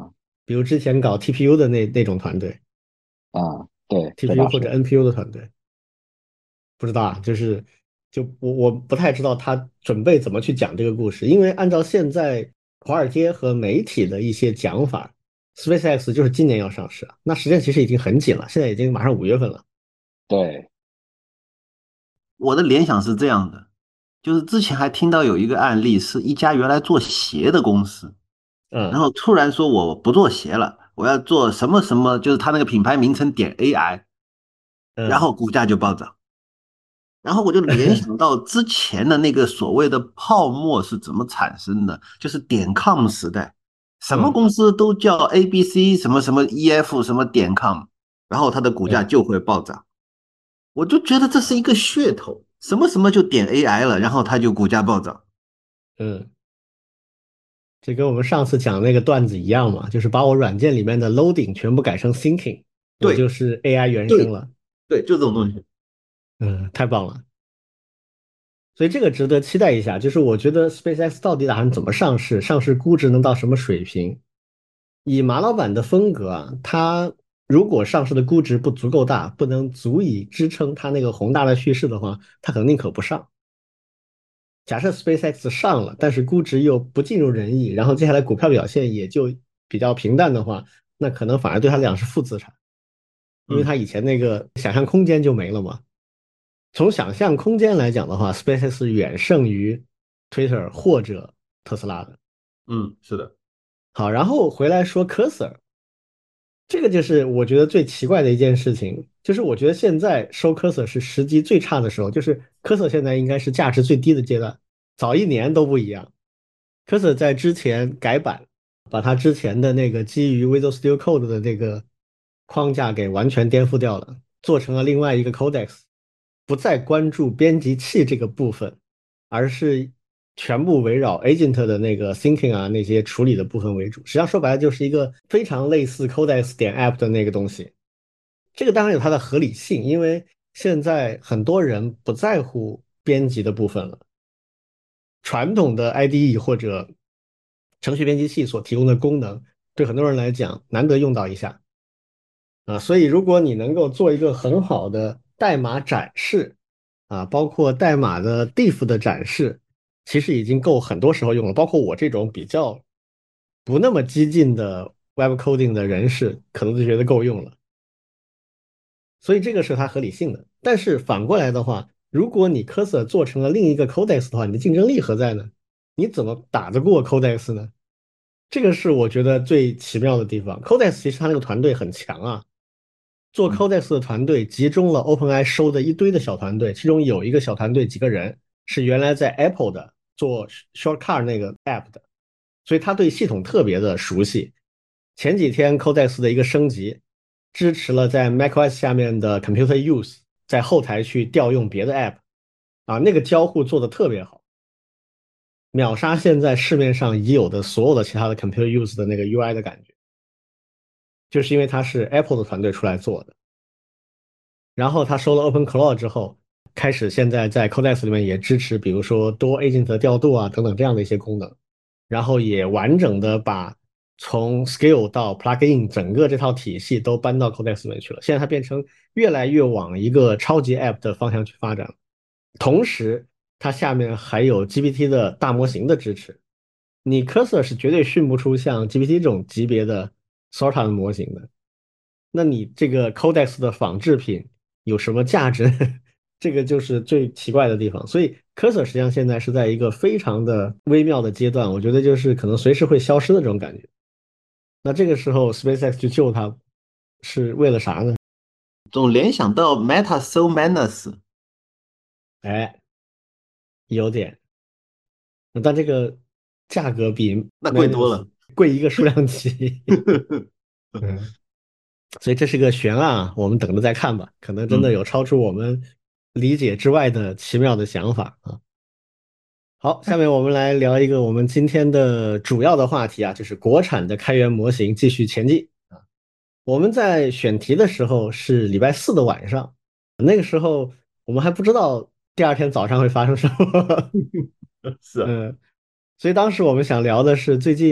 A: 比如之前搞 T P U 的那那种团队
C: 啊，对，这
A: ，T P U 或者
C: 倒是。
A: N P U 的团队，不知道啊，就是就我我不太知道他准备怎么去讲这个故事，因为按照现在华尔街和媒体的一些讲法，SpaceX 就是今年要上市啊，那时间其实已经很紧了，现在已经马上五月份了。
C: 对，
B: 我的联想是这样的，就是之前还听到有一个案例，是一家原来做鞋的公司，然
A: 嗯
B: 后突然说我不做鞋了，我要做什么什么，就是他那个品牌名称点 A I，然
A: 嗯
B: 后股价就暴涨。然后我就联想到之前的那个所谓的泡沫是怎么产生的，就是点 com 时代，什么
A: 嗯
B: 公司都叫 A B C 什么什么 E F 什么点 com，然后它的股价
A: 嗯
B: 就会暴涨。我就觉得这是一个噱头，什么什么就点 A I 了，然后它就股价暴涨。
A: 嗯，这跟我们上次讲那个段子一样嘛，就是把我软件里面的 loading 全部改成 thinking，我就
B: 对
A: 是 A I 原生
B: 对
A: 了。
B: 对，就这种东西。
A: 嗯，太棒了。所以这个值得期待一下，就是我觉得 SpaceX 到底打算怎么上市，上市估值能到什么水平？以马老板的风格啊，他如果上市的估值不足够大，不能足以支撑他那个宏大的叙事的话，他可能宁可不上。假设 SpaceX 上了，但是估值又不尽如人意，然后接下来股票表现也就比较平淡的话，那可能反而对他来讲是负资产，因为
B: 嗯
A: 他以前那个想象空间就没了嘛。从想象空间来讲的话，SpaceX 远胜于 Twitter 或者特斯拉的。
B: 嗯，是的。
A: 好，然后回来说 Cursor，这个就是我觉得最奇怪的一件事情，就是我觉得现在收 Cursor 是时机最差的时候，就是 Cursor 现在应该是价值最低的阶段，早一年都不一样。Cursor 在之前改版，把它之前的那个基于 Visual Studio Code 的那个框架给完全颠覆掉了，做成了另外一个 Codex，不再关注编辑器这个部分，而是全部围绕 Agent 的那个 thinking 啊那些处理的部分为主。实际上说白了就是一个非常类似 Codex 点 App 的那个东西。这个当然有它的合理性，因为现在很多人不在乎编辑的部分了。传统的 I D E 或者程序编辑器所提供的功能，对很多人来讲难得用到一下啊，所以如果你能够做一个很好的代码展示啊，包括代码的 diff 的展示，其实已经够很多时候用了。包括我这种比较不那么激进的 web coding 的人士，可能就觉得够用了。所以这个是它合理性的。但是反过来的话，如果你 Cursor 做成了另一个 Codex 的话，你的竞争力何在呢？你怎么打得过 Codex 呢？这个是我觉得最奇妙的地方。Codex 其实它那个团队很强啊，做
B: 嗯
A: Codex 的团队集中了 OpenAI 收的一堆的小团队，其中有一个小团队几个人是原来在 Apple 的做 Shortcut 那个 App 的，所以他对系统特别的熟悉。前几天 Codex 的一个升级，支持了在 macOS 下面的 Computer Use 在后台去调用别的 App 啊，那个交互做的特别好，秒杀现在市面上已有的所有的其他的 Computer Use 的那个 U I 的感觉，就是因为它是 Apple 的团队出来做的。然后他收了 OpenClaw 之后，开始现在在 Codex 里面也支持，比如说多 agent 的调度啊等等这样的一些功能，然后也完整的把从 Scale 到 Plugin 整个这套体系都搬到 Codex 里面去了。现在它变成越来越往一个超级 App 的方向去发展，同时它下面还有 G P T 的大模型的支持。你 Cursor 是绝对训不出像 G P T 这种级别的 Sora 的模型的。那你这个 Codex 的仿制品有什么价值？这个就是最奇怪的地方。所以 Cursor 实际上现在是在一个非常的微妙的阶段，我觉得就是可能随时会消失的这种感觉。那这个时候 SpaceX 去救它，是为了啥呢？
B: 总联想到 Meta So Madness。
A: 哎，有点，但这个价格比
B: 那贵多
A: Manus
B: 了。
A: 贵一个数量级。嗯，所以这是个悬案啊，我们等着再看吧。可能真的
B: 嗯，
A: 有超出我们理解之外的奇妙的想法啊。好，下面我们来聊一个我们今天的主要的话题啊，就是国产的开源模型继续前进啊。我们在选题的时候是礼拜四的晚上，那个时候我们还不知道第二天早上会发生什么。
B: 是啊。
A: 嗯，所以当时我们想聊的是最近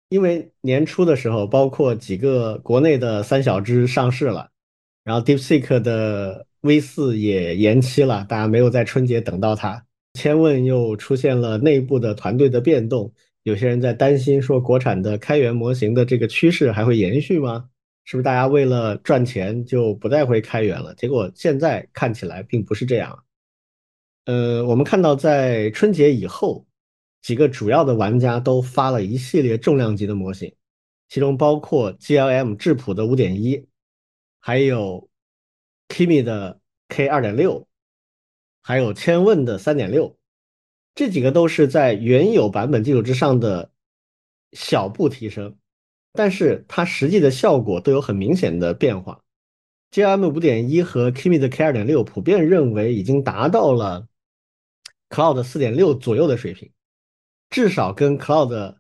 A: 因为年初的时候，包括几个国内的三小只上市了，然后 DeepSeek 的 V 四也延期了，大家没有在春节等到它。千问又出现了内部的团队的变动，有些人在担心说国产的开源模型的这个趋势还会延续吗？是不是大家为了赚钱就不再会开源了？结果现在看起来并不是这样。呃，我们看到在春节以后，几个主要的玩家都发了一系列重量级的模型，其中包括 G L M 质朴的五点一，还有 Kimi 的 K 二点六，还有千问的三点六，这几个都是在原有版本基础之上的小步提升，但是它实际的效果都有很明显的变化。G L M 五点一和 Kimi 的 K 二点六普遍认为已经达到了 Cloud 四点六左右的水平，至少跟 Cloud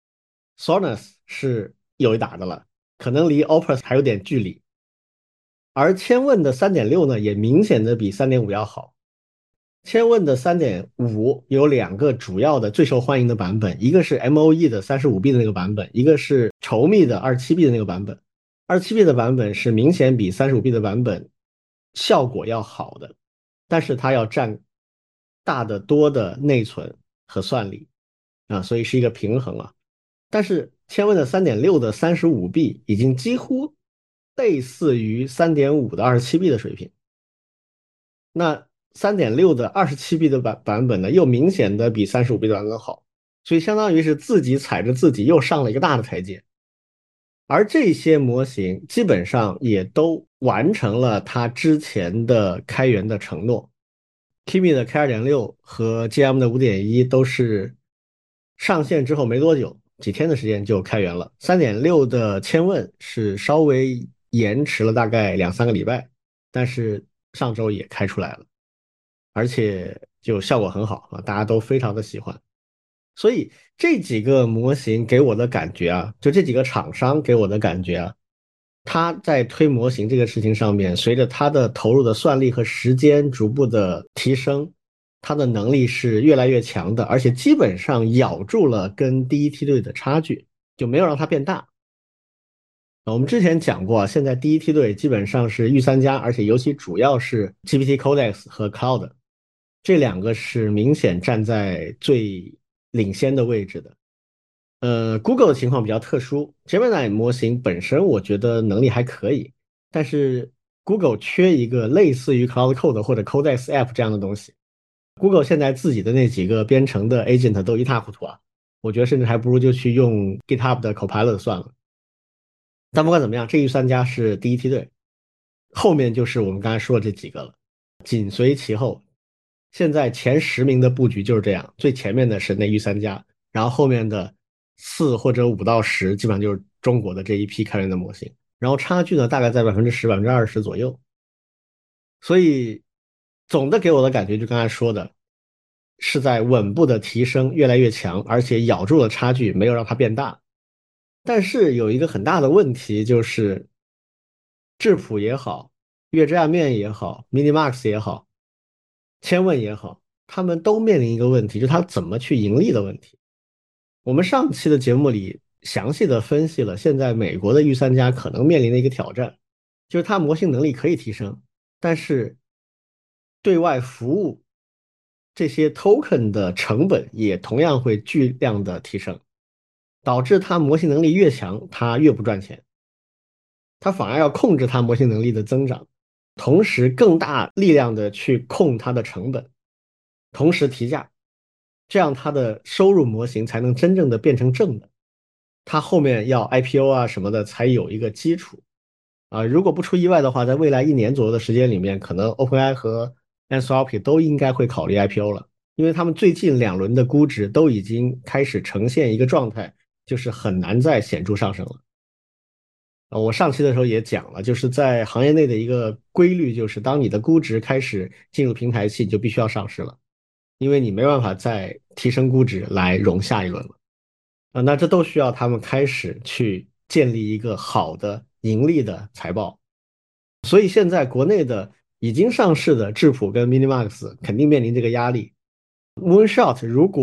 A: Sonos 是有一打的了，可能离 Opus 还有点距离。而千问的三点六呢，也明显的比三点五要好。千问的三点五有两个主要的最受欢迎的版本，一个是 M O E 的 三十五 B 的那个版本，一个是稠密的 二十七 B 的那个版本。二十七 B 的版本是明显比 三十五 B 的版本效果要好的，但是它要占大得多的内存和算力啊，所以是一个平衡啊。但是千问的三点六的 三十五 B 已经几乎类似于三点五的 二十七 B 的水平。那三点六的 二十七 B 的版版本呢，又明显的比 三十五 B 的版本好，所以相当于是自己踩着自己又上了一个大的台阶。而这些模型基本上也都完成了它之前的开源的承诺。Kimi 的 K 二点六 和 G M 的 五点一 都是上线之后没多久，几天的时间就开源了。三点六的千问是稍微延迟了大概两三个礼拜，但是上周也开出来了，而且就效果很好啊，大家都非常的喜欢。所以这几个模型给我的感觉啊，就这几个厂商给我的感觉啊，他在推模型这个事情上面，随着他的投入的算力和时间逐步的提升，他的能力是越来越强的，而且基本上咬住了跟第一梯队的差距，就没有让它变大。我们之前讲过，现在第一梯队基本上是御三家，而且尤其主要是 G P T Codex 和 Cloud 这两个是明显站在最领先的位置的。呃，Google 的情况比较特殊，Gemini 模型本身我觉得能力还可以，但是 Google 缺一个类似于 Cloud Code 或者 Codex App 这样的东西。Google 现在自己的那几个编程的 agent 都一塌糊涂啊，我觉得甚至还不如就去用 GitHub 的 Copilot 算了。但不管怎么样，这一三家是第一梯队，后面就是我们刚才说的这几个了，紧随其后。现在前十名的布局就是这样，最前面的是内娱三家，然后后面的四或者五到十基本上就是中国的这一批开源的模型，然后差距呢大概在百分之十、百分之二十左右。所以总的给我的感觉就刚才说的，是在稳步的提升，越来越强，而且咬住了差距，没有让它变大。但是有一个很大的问题就是，质朴也好，月之暗面也好，Minimax 也好，千问也好，他们都面临一个问题，就是它怎么去盈利的问题。我们上期的节目里详细的分析了现在美国的御三家可能面临的一个挑战，就是它模型能力可以提升，但是对外服务这些 token 的成本也同样会巨量的提升，导致它模型能力越强，它越不赚钱，它反而要控制它模型能力的增长，同时更大力量的去控它的成本，同时提价，这样它的收入模型才能真正的变成正的。它后面要 I P O 啊什么的才有一个基础啊。如果不出意外的话，在未来一年左右的时间里面，可能 OpenAI 和 Anthropic 都应该会考虑 I P O 了，因为他们最近两轮的估值都已经开始呈现一个状态，就是很难再显著上升了。啊，我上期的时候也讲了，就是在行业内的一个规律，就是当你的估值开始进入平台期，你就必须要上市了，因为你没办法再提升估值来融下一轮了。啊，那这都需要他们开始去建立一个好的盈利的财报。所以现在国内的已经上市的质朴跟 Minimax 肯定面临这个压力。Moonshot 如果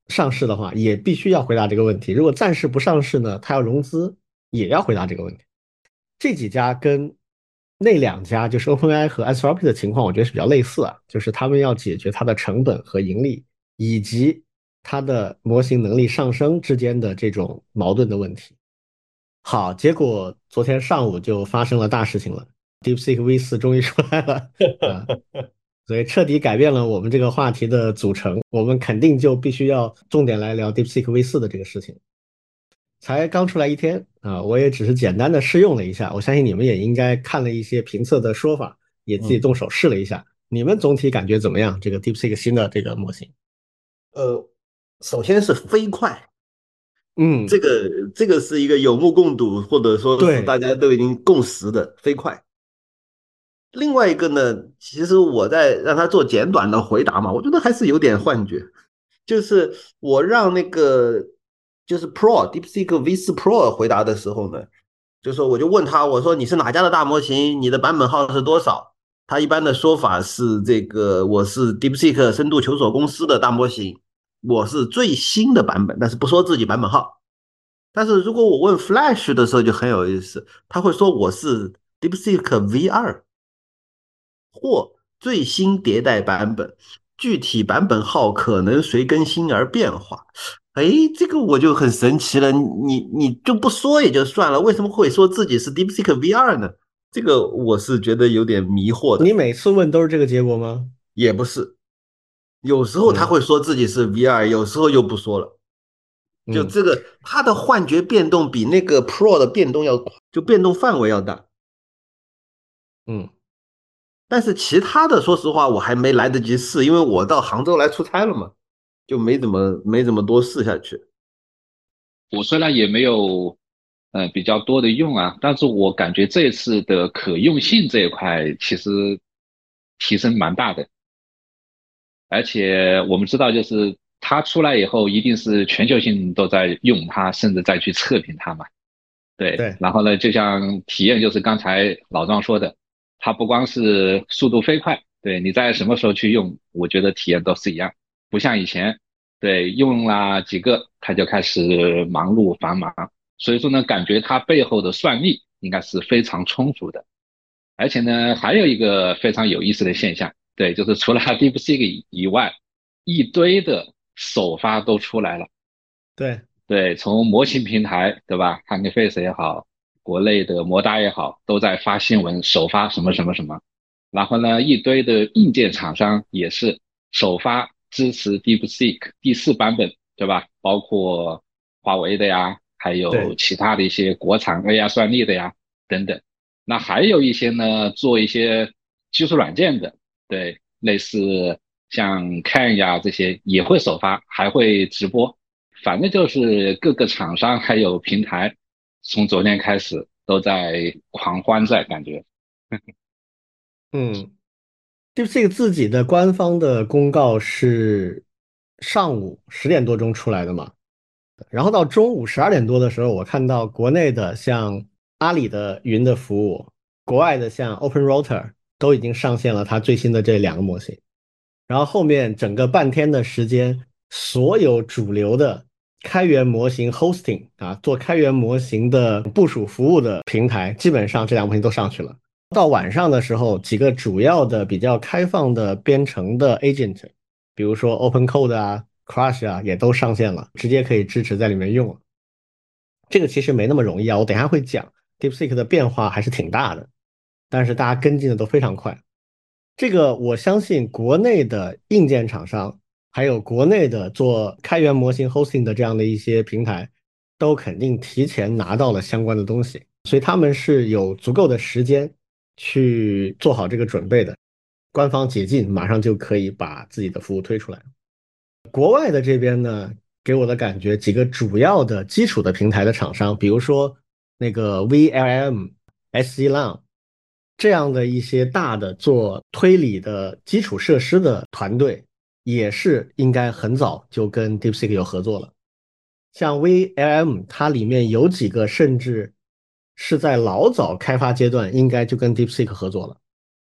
A: 上市的话，也必须要回答这个问题。如果暂时不上市呢，它要融资也要回答这个问题。这几家跟那两家就是 OpenAI 和 Anthropic 的情况，我觉得是比较类似啊，就是他们要解决它的成本和盈利，以及它的模型能力上升之间的这种矛盾的问题。好，结果昨天上午就发生了大事情了，DeepSeek V 四终于出来了啊，所以彻底改变了我们这个话题的组成，我们肯定就必须要重点来聊 DeepSeek V 四的这个事情。才刚出来一天啊，我也只是简单的试用了一下，我相信你们也应该看了一些评测的说法，也自己
B: 嗯，
A: 动手试了一下。你们总体感觉怎么样？这个 DeepSeek 新的这个模型？
B: 呃，首先是飞快，
A: 嗯，
B: 这个这个是一个有目共睹，或者说是大
A: 对，
B: 家都已经共识的飞快。另外一个呢，其实我在让他做简短的回答嘛，我觉得还是有点幻觉。就是我让那个就是 Pro DeepSeek V 四 Pro 回答的时候呢，就说我就问他，我说你是哪家的大模型？你的版本号是多少？他一般的说法是这个我是 DeepSeek 深度求索公司的大模型，我是最新的版本，但是不说自己版本号。但是如果我问 Flash 的时候就很有意思，他会说我是 DeepSeek V 二或最新迭代版本，具体版本号可能随更新而变化。哎，这个我就很神奇了，你你就不说也就算了，为什么会说自己是 DeepSeek V 二呢？这个我是觉得有点迷惑的，
A: 你每次问都是这个结果吗？
B: 也不是，有时候他
A: 嗯
B: 会说自己是 V 二，有时候又不说了。就
A: 嗯
B: 这个，它的幻觉变动比那个 Pro 的变动要，就变动范围要大。
A: 嗯。
B: 但是其他的，说实话，我还没来得及试，因为我到杭州来出差了嘛，就没怎么没怎么多试下去。
C: 我虽然也没有呃比较多的用啊，但是我感觉这次的可用性这一块其实提升蛮大的。而且我们知道，就是它出来以后，一定是全球性都在用它，甚至再去测评它嘛。对，
A: 对，
C: 然后呢，就像体验，就是刚才老庄说的，它不光是速度飞快，对，你在什么时候去用，我觉得体验都是一样，不像以前，对，用了几个它就开始忙碌繁忙，所以说呢，感觉它背后的算力应该是非常充足的。而且呢，还有一个非常有意思的现象，对，就是除了 DeepSeek 以外，一堆的首发都出来了。
A: 对，
C: 对，从模型平台，对吧 h u n g r y Face 也好，国内的摩搭也好，都在发新闻，首发什么什么什么。然后呢，一堆的硬件厂商也是首发支持 DeepSeek 第四版本，对吧？包括华为的呀，还有
A: 对，
C: 其他的一些国产 A I 算力的呀，等等。那还有一些呢，做一些技术软件的，对，类似像 Can 呀这些也会首发，还会直播。反正就是各个厂商还有平台，从昨天开始都在狂欢在感觉。
A: 嗯，DeepSeek 自己的官方的公告是上午十点多钟出来的嘛，然后到中午十二点多的时候，我看到国内的像阿里的云的服务，国外的像 OpenRouter 都已经上线了它最新的这两个模型。然后后面整个半天的时间，所有主流的开源模型 hosting 啊，做开源模型的部署服务的平台，基本上这两个模型都上去了。到晚上的时候，几个主要的比较开放的编程的 agent，比如说 OpenCode 啊、Crush 啊，也都上线了，直接可以支持在里面用了。这个其实没那么容易啊，我等一下会讲 DeepSeek 的变化还是挺大的，但是大家跟进的都非常快。这个我相信国内的硬件厂商，还有国内的做开源模型 hosting 的这样的一些平台，都肯定提前拿到了相关的东西，所以他们是有足够的时间去做好这个准备的。官方解禁，马上就可以把自己的服务推出来。国外的这边呢，给我的感觉，几个主要的基础的平台的厂商，比如说那个 V L M、S E L A N 这样的一些大的做推理的基础设施的团队，也是应该很早就跟 DeepSeek 有合作了。像 V L M，它里面有几个甚至是在老早开发阶段，应该就跟 DeepSeek 合作了。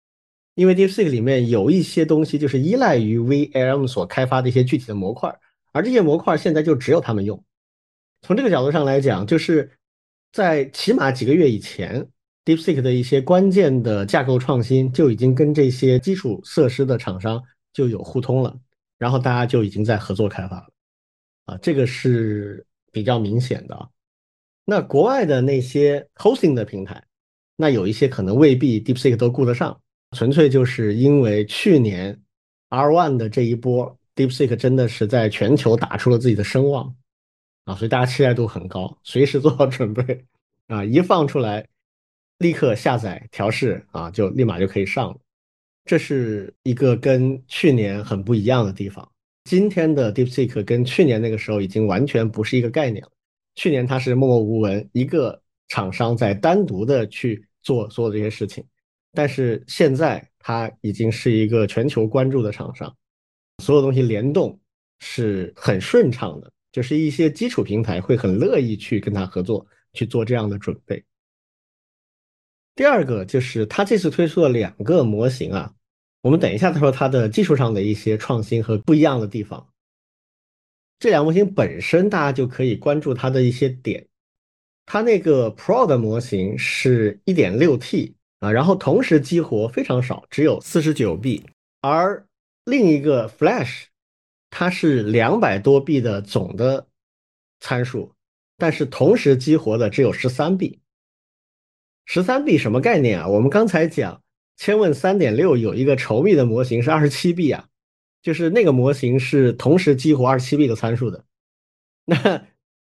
A: 因为 DeepSeek 里面有一些东西就是依赖于 V L M 所开发的一些具体的模块， 而这些模块现在就只有他们用。从这个角度上来讲，就是在起码几个月以前，DeepSeek 的一些关键的架构创新就已经跟这些基础设施的厂商就有互通了，然后大家就已经在合作开发了啊，这个是比较明显的啊。那国外的那些 hosting 的平台，那有一些可能未必 DeepSeek 都顾得上，纯粹就是因为去年 R 一 的这一波 DeepSeek 真的是在全球打出了自己的声望啊，所以大家期待度很高，随时做好准备啊，一放出来立刻下载调试啊，就立马就可以上了。这是一个跟去年很不一样的地方。今天的 DeepSeek 跟去年那个时候已经完全不是一个概念了。去年它是默默无闻，一个厂商在单独的去做所有这些事情，但是现在它已经是一个全球关注的厂商，所有东西联动是很顺畅的，就是一些基础平台会很乐意去跟它合作，去做这样的准备。第二个就是它这次推出了两个模型啊，我们等一下再说它的技术上的一些创新和不一样的地方。这两个模型本身大家就可以关注它的一些点。它那个 Pro 的模型是 一点六 T 啊，然后同时激活非常少，只有四十九 B， 而另一个 Flash 它是两百多 B 的总的参数，但是同时激活的只有十三 B。十三 B 什么概念啊？我们刚才讲千问 三点六 有一个稠密的模型是二十七 B 啊，就是那个模型是同时激活二十七 B 的参数的。那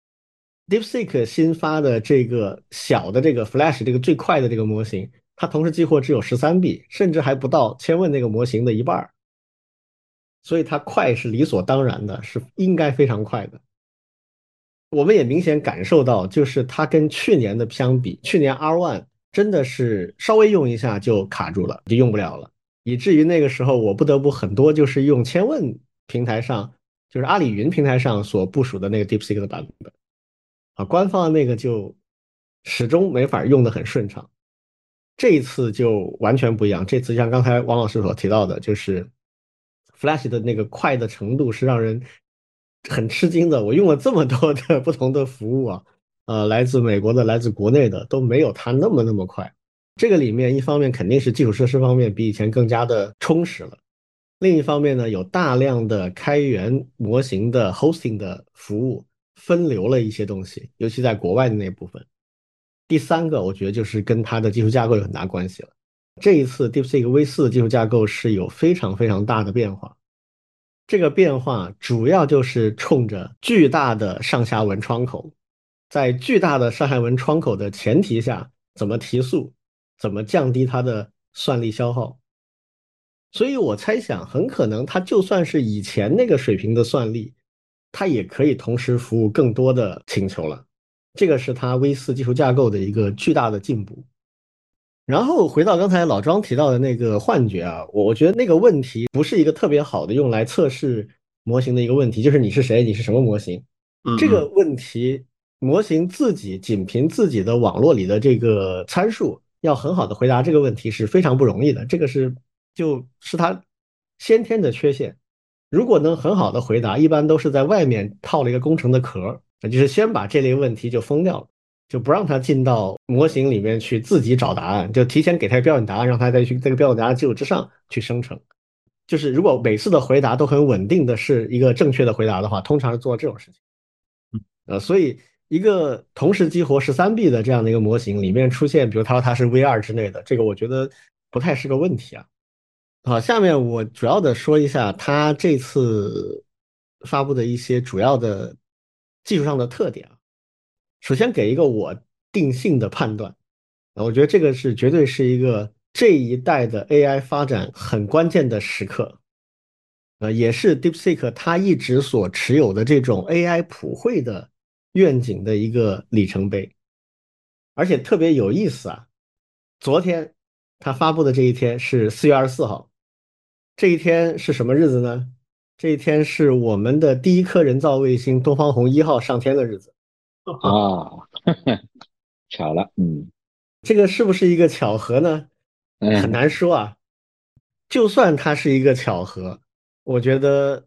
A: DeepSeek 新发的这个小的这个 Flash 这个最快的这个模型，它同时激活只有十三 B， 甚至还不到千问那个模型的一半，所以它快是理所当然的，是应该非常快的。我们也明显感受到，就是它跟去年的相比，去年 R 一 真的是稍微用一下就卡住了，就用不了了，以至于那个时候我不得不很多就是用千问平台上，就是阿里云平台上所部署的那个 DeepSeek 的版本啊，官方的那个就始终没法用的很顺畅。这一次就完全不一样，这次像刚才王老师所提到的，就是 Flash 的那个快的程度是让人很吃惊的。我用了这么多的不同的服务啊，呃，来自美国的，来自国内的，都没有它那么那么快。这个里面一方面肯定是基础设施方面比以前更加的充实了，另一方面呢，有大量的开源模型的 hosting 的服务分流了一些东西，尤其在国外的那部分。第三个，我觉得就是跟它的技术架构有很大关系了。这一次 DeepSeek V 四 的技术架构是有非常非常大的变化，这个变化主要就是冲着巨大的上下文窗口，在巨大的上下文窗口的前提下，怎么提速，怎么降低它的算力消耗。所以我猜想，很可能它就算是以前那个水平的算力，它也可以同时服务更多的请求了。这个是它 V 四 技术架构的一个巨大的进步。然后回到刚才老庄提到的那个幻觉啊，我我觉得那个问题不是一个特别好的用来测试模型的一个问题，就是你是谁，你是什么模型。这个
B: 嗯嗯
A: 问题，模型自己仅凭自己的网络里的这个参数，要很好的回答这个问题是非常不容易的，这个是就是它先天的缺陷。如果能很好的回答，一般都是在外面套了一个工程的壳，就是先把这类问题就封掉了，就不让它进到模型里面去自己找答案，就提前给它标准答案，让它再去这个标准答案基础之上去生成。就是如果每次的回答都很稳定的是一个正确的回答的话，通常是做这种事情。呃，所以一个同时激活十三 B 的这样的一个模型里面出现，比如它说它是 V 二 之类的，这个我觉得不太是个问题啊。好，下面我主要的说一下它这次发布的一些主要的技术上的特点啊。首先给一个我定性的判断，啊，我觉得这个是绝对是一个这一代的 A I 发展很关键的时刻，呃，也是 DeepSeek 它一直所持有的这种 A I 普惠的愿景的一个里程碑。而且特别有意思啊，昨天它发布的这一天是四月二十四号，这一天是什么日子呢？这一天是我们的第一颗人造卫星东方红一号上天的日子。
C: 啊，巧了，嗯
A: 这个是不是一个巧合呢？很
C: 嗯
A: 难说啊。就算它是一个巧合，我觉得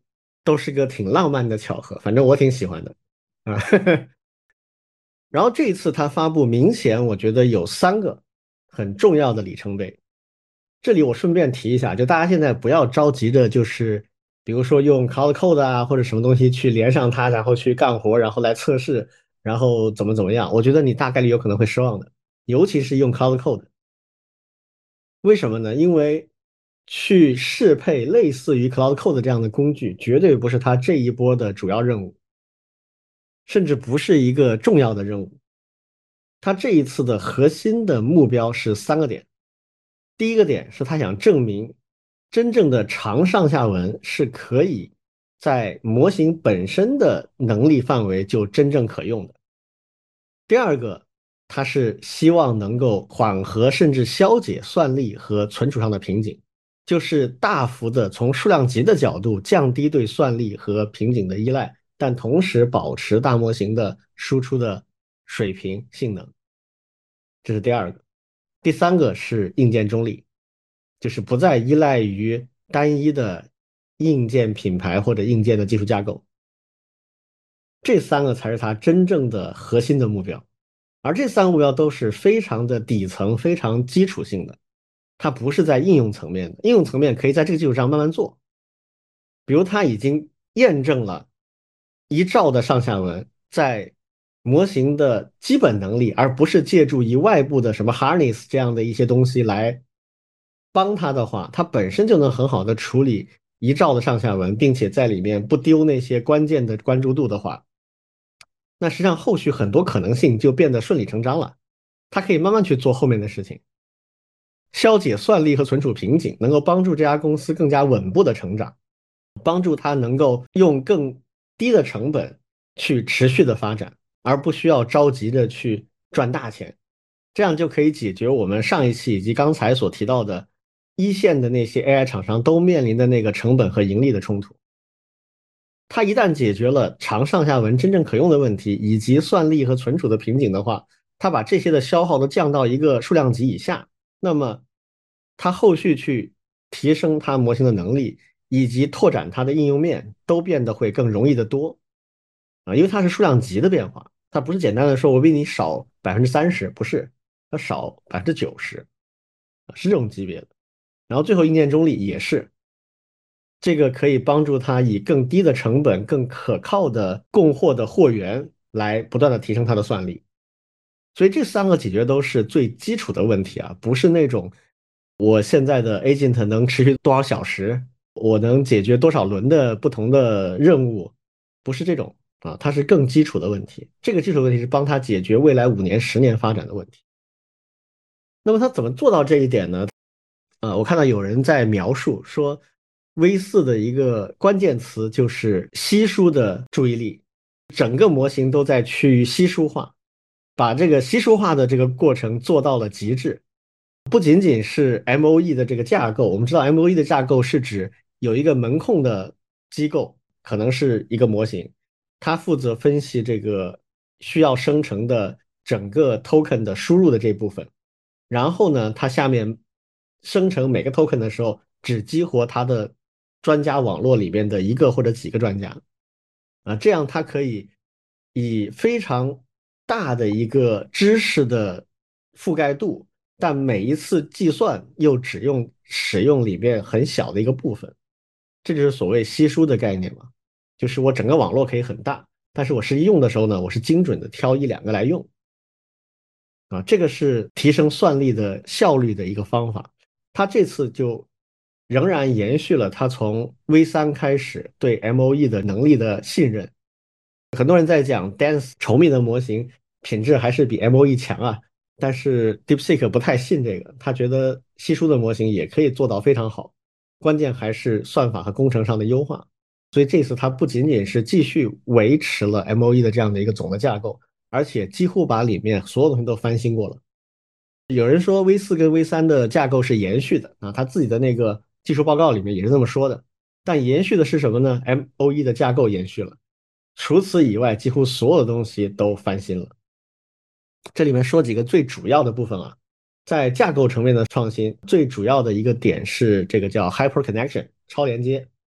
A: 都是个挺浪漫的巧合，反正我挺喜欢的啊。然后这一次它发布，明显我觉得有三个很重要的里程碑。这里我顺便提一下，就大家现在不要着急着，就是比如说用 Cloud Code 啊或者什么东西去连上它，然后去干活，然后来测试，然后怎么怎么样，我觉得你大概率有可能会失望的，尤其是用 Cloud Code。为什么呢？因为去适配类似于 Cloud Code 这样的工具，绝对不是它这一波的主要任务，甚至不是一个重要的任务。它这一次的核心的目标是三个点。第一个点是他想证明，真正的长上下文是可以在模型本身的能力范围就真正可用的。第二个，它是希望能够缓和甚至消解算力和存储上的瓶颈，就是大幅的从数量级的角度降低对算力和瓶颈的依赖，但同时保持大模型的输出的水平性能。这是第二个。第三个是硬件中立，就是不再依赖于单一的硬件品牌或者硬件的技术架构。这三个才是它真正的核心的目标。而这三个目标都是非常的底层、非常基础性的，它不是在应用层面的。应用层面可以在这个基础上慢慢做。比如它已经验证了一兆的上下文在模型的基本能力，而不是借助于外部的什么 harness 这样的一些东西来帮它的话，它本身就能很好的处理一兆的上下文，并且在里面不丢那些关键的关注度的话，那实际上后续很多可能性就变得顺理成章了。它可以慢慢去做后面的事情，消解算力和存储瓶颈，能够帮助这家公司更加稳步的成长，帮助它能够用更低的成本去持续的发展，而不需要着急的去赚大钱。这样就可以解决我们上一期以及刚才所提到的一线的那些 A I 厂商都面临的那个成本和盈利的冲突。它一旦解决了长上下文真正可用的问题，以及算力和存储的瓶颈的话，它把这些的消耗都降到一个数量级以下，那么它后续去提升它模型的能力，以及拓展它的应用面，都变得会更容易的多啊，因为它是数量级的变化，它不是简单的说我比你少百分之三十，不是，它少百分之九十，是这种级别的。然后最后硬件中立也是。这个可以帮助它以更低的成本、更可靠的供货的货源来不断的提升它的算力。所以这三个解决都是最基础的问题啊，不是那种我现在的 agent 能持续多少小时，我能解决多少轮的不同的任务，不是这种啊，它是更基础的问题。这个基础问题是帮它解决未来五年、十年发展的问题。那么它怎么做到这一点呢？呃，我看到有人在描述说 V 四的一个关键词就是稀疏的注意力，整个模型都在趋于稀疏化，把这个稀疏化的这个过程做到了极致。不仅仅是 M O E 的这个架构，我们知道 M O E 的架构是指有一个门控的机构，可能是一个模型，它负责分析这个需要生成的整个 token 的输入的这部分，然后呢，它下面生成每个 token 的时候，只激活它的专家网络里边的一个或者几个专家啊，这样它可以以非常大的一个知识的覆盖度，但每一次计算又只用使用里面很小的一个部分，这就是所谓稀疏的概念嘛，就是我整个网络可以很大，但是我实际用的时候呢，我是精准的挑一两个来用。啊，这个是提升算力的效率的一个方法。它这次就仍然延续了它从 V 三开始对 M O E 的能力的信任。很多人在讲 dense 稠密的模型品质还是比 M O E 强啊，但是 DeepSeek 不太信这个，他觉得稀疏的模型也可以做到非常好，关键还是算法和工程上的优化。所以这次它不仅仅是继续维持了 M O E 的这样的一个总的架构，而且几乎把里面所有东西都翻新过了。有人说 V 四跟 V 三的架构是延续的啊，他自己的那个技术报告里面也是这么说的。但延续的是什么呢？ M O E 的架构延续了，除此以外，几乎所有的东西都翻新了。这里面说几个最主要的部分啊，在架构层面的创新，最主要的一个点是这个叫 Hyper Connection 超连接。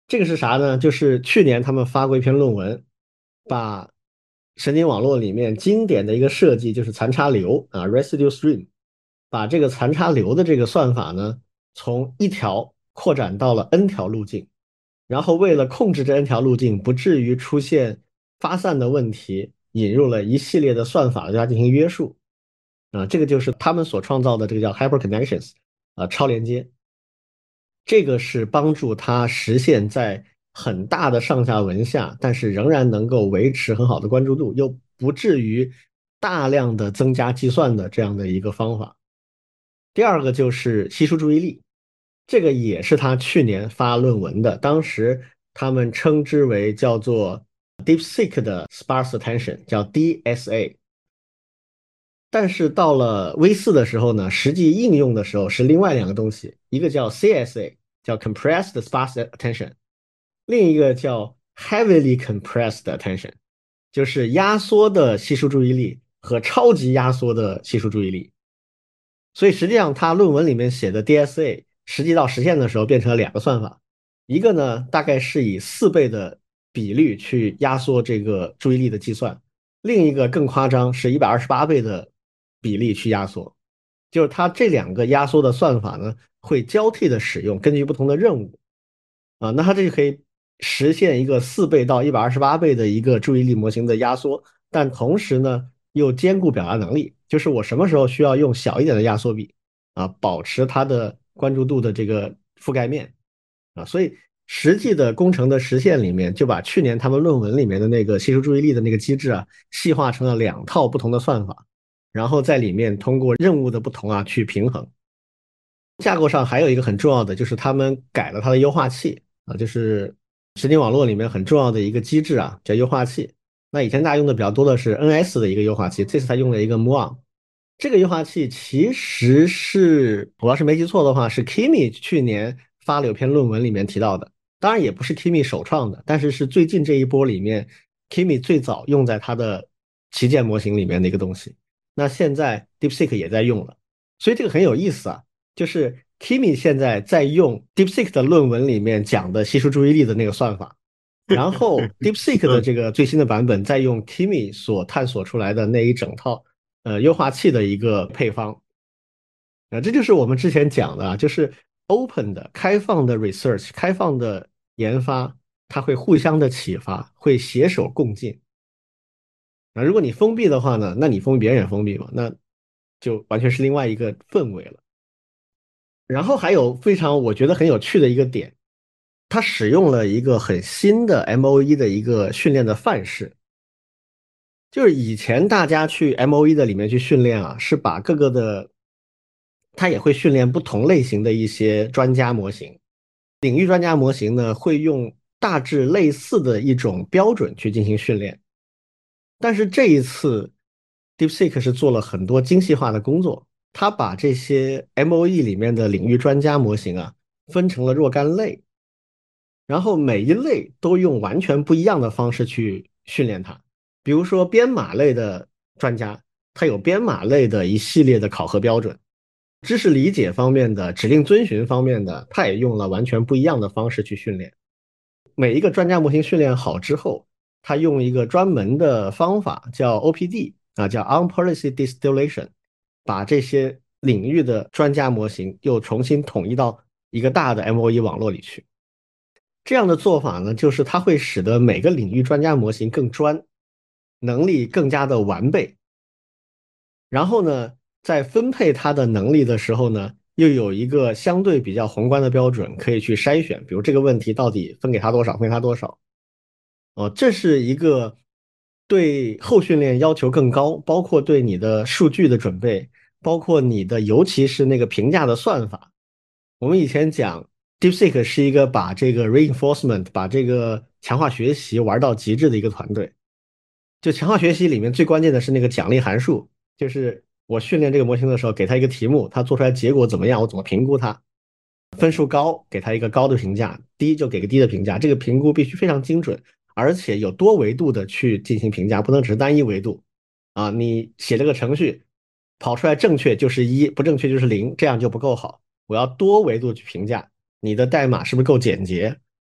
A: 这个是啥呢？就是去年他们发过一篇论文，把神经网络里面经典的一个设计，就是残差流啊 （residue stream），把这个残差流的这个算法呢，从一条扩展到了 n 条路径，然后为了控制这 n 条路径不至于出现发散的问题，引入了一系列的算法对它进行约束啊，这个就是他们所创造的这个叫 hyperconnections 啊超连接。这个是帮助它实现在很大的上下文下，但是仍然能够维持很好的关注度，又不至于大量的增加计算的这样的一个方法。第二个就是稀疏注意力，这个也是他去年发论文的，当时他们称之为叫做 DeepSeek 的 Sparse Attention， 叫 D S A。但是到了 V 四的时候呢，实际应用的时候是另外两个东西，一个叫 C S A， 叫 Compressed Sparse Attention， 另一个叫 Heavily Compressed Attention， 就是压缩的稀疏注意力和超级压缩的稀疏注意力。所以实际上他论文里面写的 D S A， 实际到实现的时候变成了两个算法，一个呢大概是以四倍的比率去压缩这个注意力的计算，另一个更夸张，是一百二十八倍的比例去压缩，就是它这两个压缩的算法呢，会交替的使用，根据不同的任务啊，那它这就可以实现一个四倍到一百二十八倍的一个注意力模型的压缩，但同时呢，又兼顾表达能力，就是我什么时候需要用小一点的压缩比啊，保持它的关注度的这个覆盖面啊，所以实际的工程的实现里面，就把去年他们论文里面的那个吸收注意力的那个机制啊，细化成了两套不同的算法。然后在里面通过任务的不同啊去平衡。架构上还有一个很重要的，就是他们改了它的优化器啊，就是神经网络里面很重要的一个机制啊，叫优化器。那以前大家用的比较多的是 N S 的一个优化器，这次他用了一个 M U O N。这个优化器其实是我要是没记错的话，是 Kimi 去年发了有篇论文里面提到的，当然也不是 Kimi 首创的，但是是最近这一波里面 Kimi 最早用在它的旗舰模型里面的一个东西。那现在 DeepSeek 也在用了，所以这个很有意思啊，就是 Kimi 现在在用 DeepSeek 的论文里面讲的稀疏注意力的那个算法，然后 DeepSeek 的这个最新的版本在用 Kimi 所探索出来的那一整套呃优化器的一个配方啊，这就是我们之前讲的啊，就是 open 的开放的 research 开放的研发，它会互相的启发，会携手共进。那如果你封闭的话呢，那你封闭别人也封闭嘛，那就完全是另外一个氛围了。然后还有非常我觉得很有趣的一个点，它使用了一个很新的 M O E 的一个训练的范式，就是以前大家去 M O E 的里面去训练啊，是把各个的，它也会训练不同类型的一些专家模型，领域专家模型呢会用大致类似的一种标准去进行训练。但是这一次 DeepSeek 是做了很多精细化的工作，它把这些 M O E 里面的领域专家模型啊分成了若干类，然后每一类都用完全不一样的方式去训练它。比如说编码类的专家，它有编码类的一系列的考核标准，知识理解方面的、指令遵循方面的，它也用了完全不一样的方式去训练。每一个专家模型训练好之后，他用一个专门的方法叫 O P D 啊，叫 On-Policy Distillation， 把这些领域的专家模型又重新统一到一个大的 M O E 网络里去。这样的做法呢，就是它会使得每个领域专家模型更专，能力更加的完备。然后呢，在分配它的能力的时候呢，又有一个相对比较宏观的标准可以去筛选，比如这个问题到底分给他多少，分给他多少。哦，这是一个对后训练要求更高，包括对你的数据的准备，包括你的尤其是那个评价的算法。我们以前讲 DeepSeek 是一个把这个 reinforcement 把这个强化学习玩到极致的一个团队。就强化学习里面最关键的是那个奖励函数，就是我训练这个模型的时候，给他一个题目，他做出来结果怎么样，我怎么评估它。分数高，给他一个高的评价；低就给个低的评价。这个评估必须非常精准，而且有多维度的去进行评价，不能只是单一维度。啊，你写这个程序跑出来正确就是一，不正确就是零，这样就不够好。我要多维度去评价你的代码是不是够简洁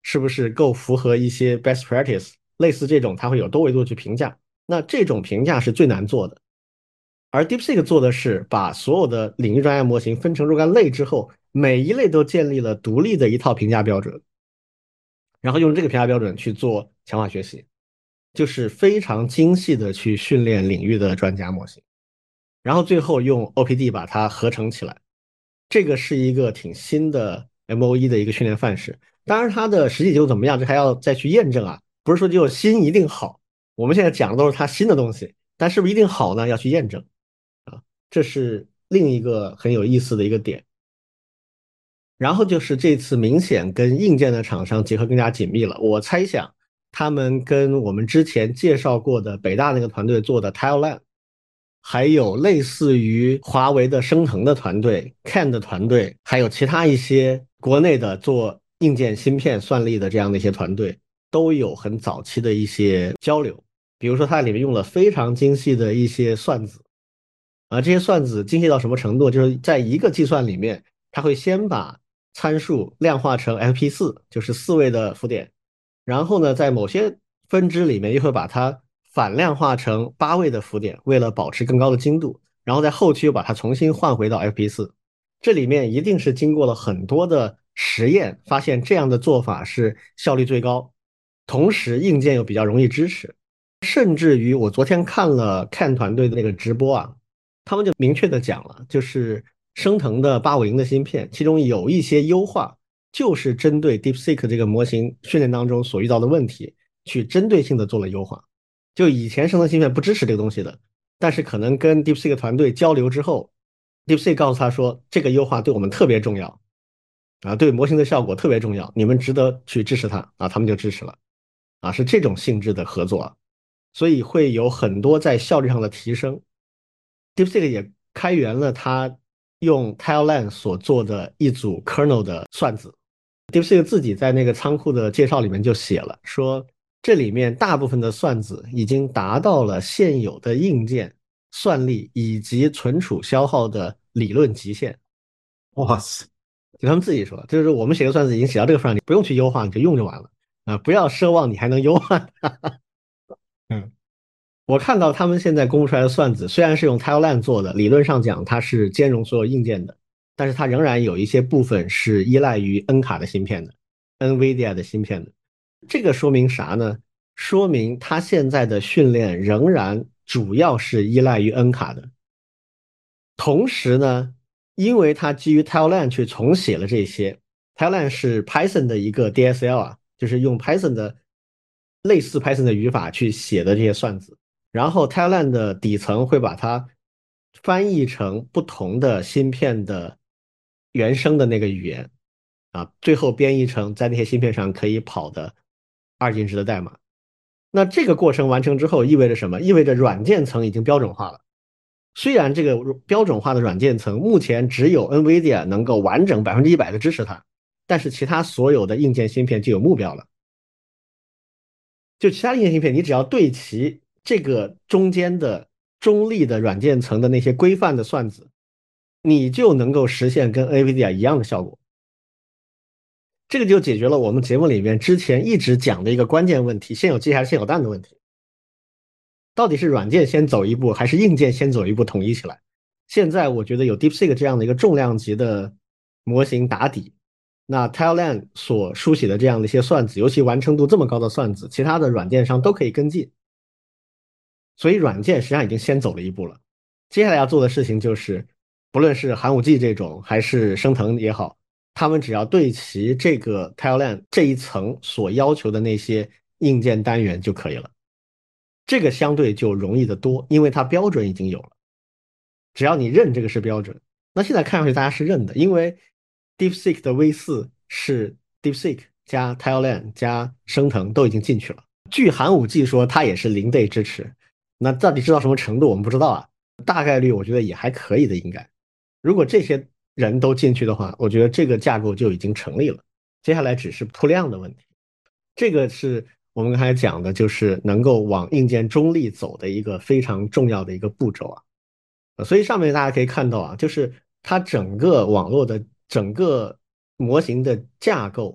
A: 是不是够符合一些 best practice，类似这种，它会有多维度去评价。那这种评价是最难做的。而 DeepSeek 做的是把所有的领域专业模型分成若干类之后，每一类都建立了独立的一套评价标准，然后用这个评价标准去做强化学习，就是非常精细的去训练领域的专家模型，然后最后用 O P D 把它合成起来。这个是一个挺新的 M O E 的一个训练范式。当然它的实际结果怎么样，这还要再去验证啊，不是说就新一定好。我们现在讲的都是它新的东西，但是不是一定好呢？要去验证啊，这是另一个很有意思的一个点。然后就是这次明显跟硬件的厂商结合更加紧密了。我猜想他们跟我们之前介绍过的北大那个团队做的 TileLand， 还有类似于华为的升腾的团队、Can 的团队，还有其他一些国内的做硬件芯片算力的这样的一些团队，都有很早期的一些交流。比如说它里面用了非常精细的一些算子，啊，这些算子精细到什么程度？就是在一个计算里面，它会先把参数量化成 F P 四，就是四位的浮点，然后呢，在某些分支里面又会把它反量化成八位的浮点，为了保持更高的精度，然后在后期又把它重新换回到 F P 四。这里面一定是经过了很多的实验，发现这样的做法是效率最高，同时硬件又比较容易支持。甚至于我昨天看了 Can 团队的那个直播啊，他们就明确的讲了，就是升腾的八五零的芯片，其中有一些优化就是针对 DeepSeek 这个模型训练当中所遇到的问题，去针对性的做了优化。就以前升腾芯片不支持这个东西的，但是可能跟 DeepSeek 团队交流之后，DeepSeek 告诉他说，这个优化对我们特别重要啊，对模型的效果特别重要，你们值得去支持它啊，他们就支持了啊，是这种性质的合作啊。所以会有很多在效率上的提升。DeepSeek 也开源了它用 TileLand 所做的一组 kernel 的算子。DeepSeek 自己在那个仓库的介绍里面就写了，说这里面大部分的算子已经达到了现有的硬件算力以及存储消耗的理论极限。
B: 哇塞，
A: 就他们自己说，就是我们写个算子已经写到这个份上，你不用去优化，你就用就完了啊，不要奢望你还能优化它。嗯。我看到他们现在公布出来的算子，虽然是用 TileLand 做的，理论上讲它是兼容所有硬件的，但是它仍然有一些部分是依赖于 N 卡的芯片的 ，NVIDIA 的芯片的。这个说明啥呢？说明它现在的训练仍然主要是依赖于 N 卡的。同时呢，因为它基于 TileLand 去重写了这些，TileLand 是 Python 的一个 D S L 啊，就是用 Python 的类似 Python 的语法去写的这些算子。然后 TileLand 的底层会把它翻译成不同的芯片的原生的那个语言啊，最后编译成在那些芯片上可以跑的二进制的代码。那这个过程完成之后意味着什么？意味着软件层已经标准化了。虽然这个标准化的软件层目前只有 NVIDIA 能够完整百分之一百的支持它，但是其他所有的硬件芯片就有目标了。就其他硬件芯片，你只要对齐这个中间的中立的软件层的那些规范的算子，你就能够实现跟 NVIDIA 一样的效果。这个就解决了我们节目里面之前一直讲的一个关键问题：先有鸡还是先有蛋的问题。到底是软件先走一步，还是硬件先走一步统一起来？现在我觉得有 DeepSeek 这样的一个重量级的模型打底，那 TileLand 所书写的这样的一些算子，尤其完成度这么高的算子，其他的软件商都可以跟进。所以软件实际上已经先走了一步了。接下来要做的事情就是，不论是寒武纪这种还是升腾也好，他们只要对齐这个 TileLand 这一层所要求的那些硬件单元就可以了。这个相对就容易得多，因为它标准已经有了。只要你认这个是标准，那现在看上去大家是认的，因为 DeepSeek 的 V 四 是 DeepSeek 加 TileLand 加升腾都已经进去了。据寒武纪说，它也是零 day 支持，那到底知道什么程度我们不知道啊，大概率我觉得也还可以的，应该。如果这些人都进去的话，我觉得这个架构就已经成立了，接下来只是铺量的问题。这个是我们刚才讲的，就是能够往硬件中立走的一个非常重要的一个步骤啊。所以上面大家可以看到啊，就是它整个网络的整个模型的架构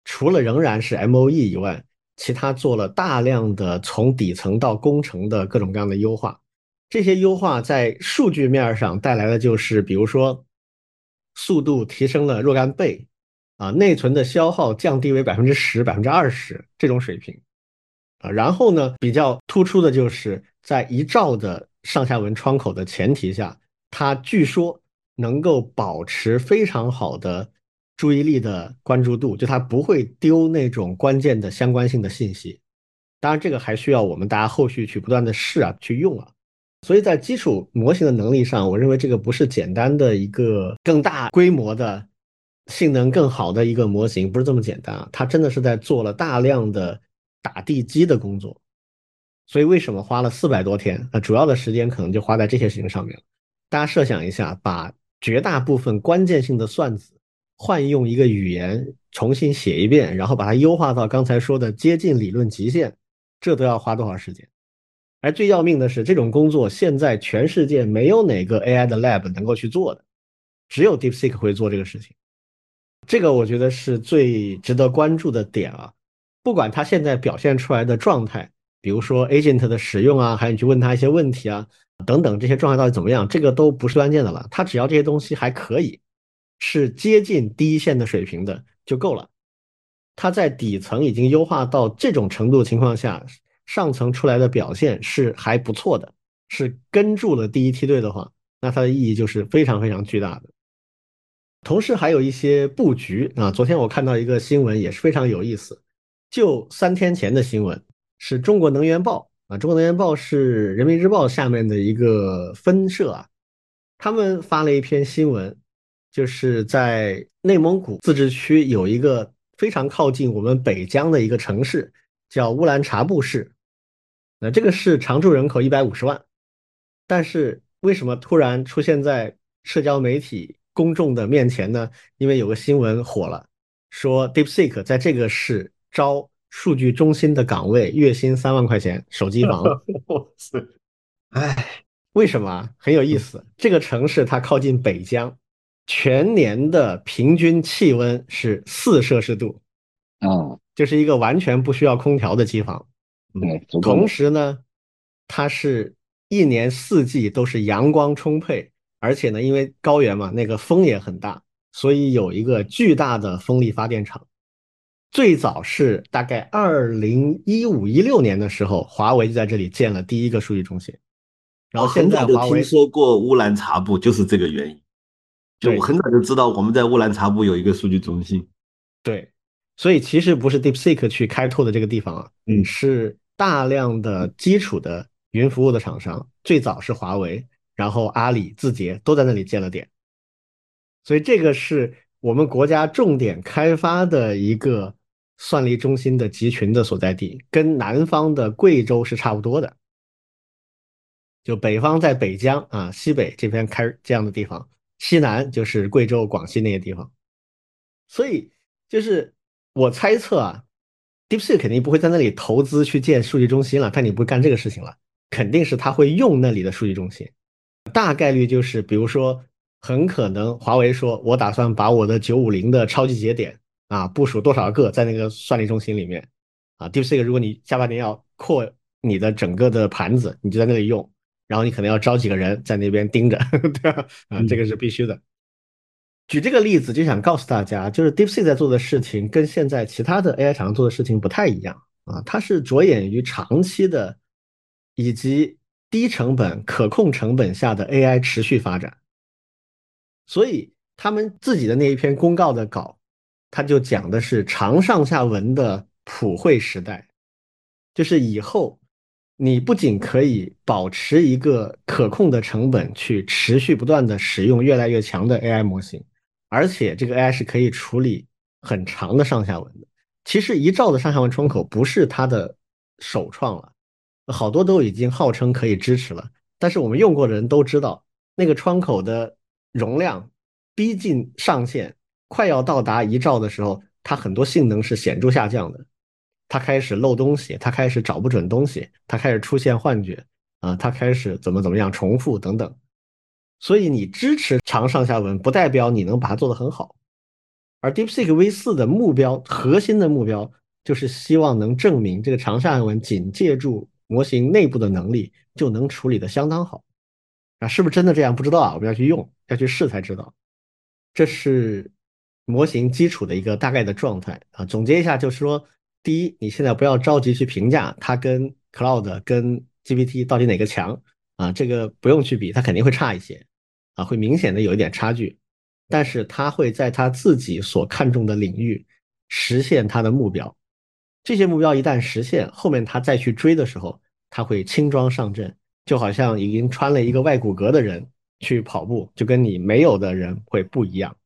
A: 除了仍然是 M O E 以外，其他做了大量的从底层到工程的各种各样的优化。这些优化在数据面上带来的就是，比如说速度提升了若干倍，啊，内存的消耗降低为百分之十、百分之二十这种水平，啊，然后呢，比较突出的就是在一兆的上下文窗口的前提下，它据说能够保持非常好的注意力的关注度，就它不会丢那种关键的相关性的信息。当然，这个还需要我们大家后续去不断的试啊，去用啊。所以在基础模型的能力上，我认为这个不是简单的一个更大规模的、性能更好的一个模型，不是这么简单啊。它真的是在做了大量的打地基的工作。所以为什么花了四百多天？那主要的时间可能就花在这些事情上面了。大家设想一下，把绝大部分关键性的算子换用一个语言重新写一遍，然后把它优化到刚才说的接近理论极限，这都要花多少时间？而最要命的是，这种工作现在全世界没有哪个 A I 的 lab 能够去做的，只有 DeepSeek 会做这个事情。这个我觉得是最值得关注的点啊。不管它现在表现出来的状态，比如说 agent 的使用啊，还有你去问他一些问题啊，等等，这些状态到底怎么样，这个都不是关键的了。它只要这些东西还可以，是接近第一线的水平的就够了。它在底层已经优化到这种程度的情况下，上层出来的表现是还不错的，是跟住了第一梯队的话，那它的意义就是非常非常巨大的。同时还有一些布局啊，昨天我看到一个新闻也是非常有意思，就三天前的新闻是中国能源报啊，中国能源报是人民日报下面的一个分社啊，他们发了一篇新闻，就是在内蒙古自治区有一个非常靠近我们北疆的一个城市，叫乌兰察布市。那这个市常住人口一百五十万，但是为什么突然出现在社交媒体公众的面前呢？因为有个新闻火了，说 DeepSeek 在这个市招数据中心的岗位，月薪三万块钱，手机房。
B: 哇塞，哎，
A: 为什么？很有意思。这个城市它靠近北疆，全年的平均气温是四摄氏度，
C: 嗯，
A: 就是一个完全不需要空调的机房。
C: 对，足够
A: 同
C: 冷。
A: 时呢，它是一年四季都是阳光充沛，而且呢，因为高原嘛，那个风也很大，所以有一个巨大的风力发电厂。最早是大概二零一五一六年的时候，华为就在这里建了第一个数据中心。然
B: 我
A: 后现
B: 很早就听
A: 在华为
B: 说过乌兰察布，就是这个原因。就我
A: 对
B: 很早就知道我们在乌兰察布有一个数据中心。
A: 对，所以其实不是 DeepSeek 去开拓的这个地方啊，
B: 嗯，
A: 是大量的基础的云服务的厂商，最早是华为，然后阿里、字节都在那里建了点。所以这个是我们国家重点开发的一个算力中心的集群的所在地，跟南方的贵州是差不多的。就北方在北疆啊，西北这边开这样的地方，西南就是贵州、广西那些地方。所以就是我猜测啊，DeepSeek 肯定不会在那里投资去建数据中心了，但你不会干这个事情了，肯定是他会用那里的数据中心。大概率就是，比如说，很可能华为说，我打算把我的九五零的超级节点啊部署多少个在那个算力中心里面啊，DeepSeek 如果你下半年要扩你的整个的盘子，你就在那里用，然后你可能要招几个人在那边盯着，对吧？啊，这个是必须的。举这个例子就想告诉大家，就是 DeepSeek 在做的事情跟现在其他的 A I 厂商做的事情不太一样啊，它是着眼于长期的以及低成本、可控成本下的 A I 持续发展。所以他们自己的那一篇公告的稿，他就讲的是长上下文的普惠时代，就是以后你不仅可以保持一个可控的成本去持续不断的使用越来越强的 A I 模型，而且这个 A I 是可以处理很长的上下文的。其实一兆的上下文窗口不是它的首创了，好多都已经号称可以支持了，但是我们用过的人都知道，那个窗口的容量逼近上限，快要到达一兆的时候，它很多性能是显著下降的。它开始漏东西，它开始找不准东西，它开始出现幻觉啊，它开始怎么怎么样重复等等。所以你支持长上下文，不代表你能把它做得很好。 而 DeepSeek V 四 的目标，核心的目标就是希望能证明这个长沙文仅借助模型内部的能力就能处理的相当好啊，是不是真的这样不知道啊，我们要去用，要去试才知道。这是模型基础的一个大概的状态啊。总结一下就是说，第一，你现在不要着急去评价它跟 Cloud 跟 G P T 到底哪个强啊，这个不用去比，它肯定会差一些啊，会明显的有一点差距。但是它会在它自己所看重的领域实现它的目标。这些目标一旦实现，后面它再去追的时候，它会轻装上阵，就好像已经穿了一个外骨骼的人去跑步，就跟你没有的人会不一样。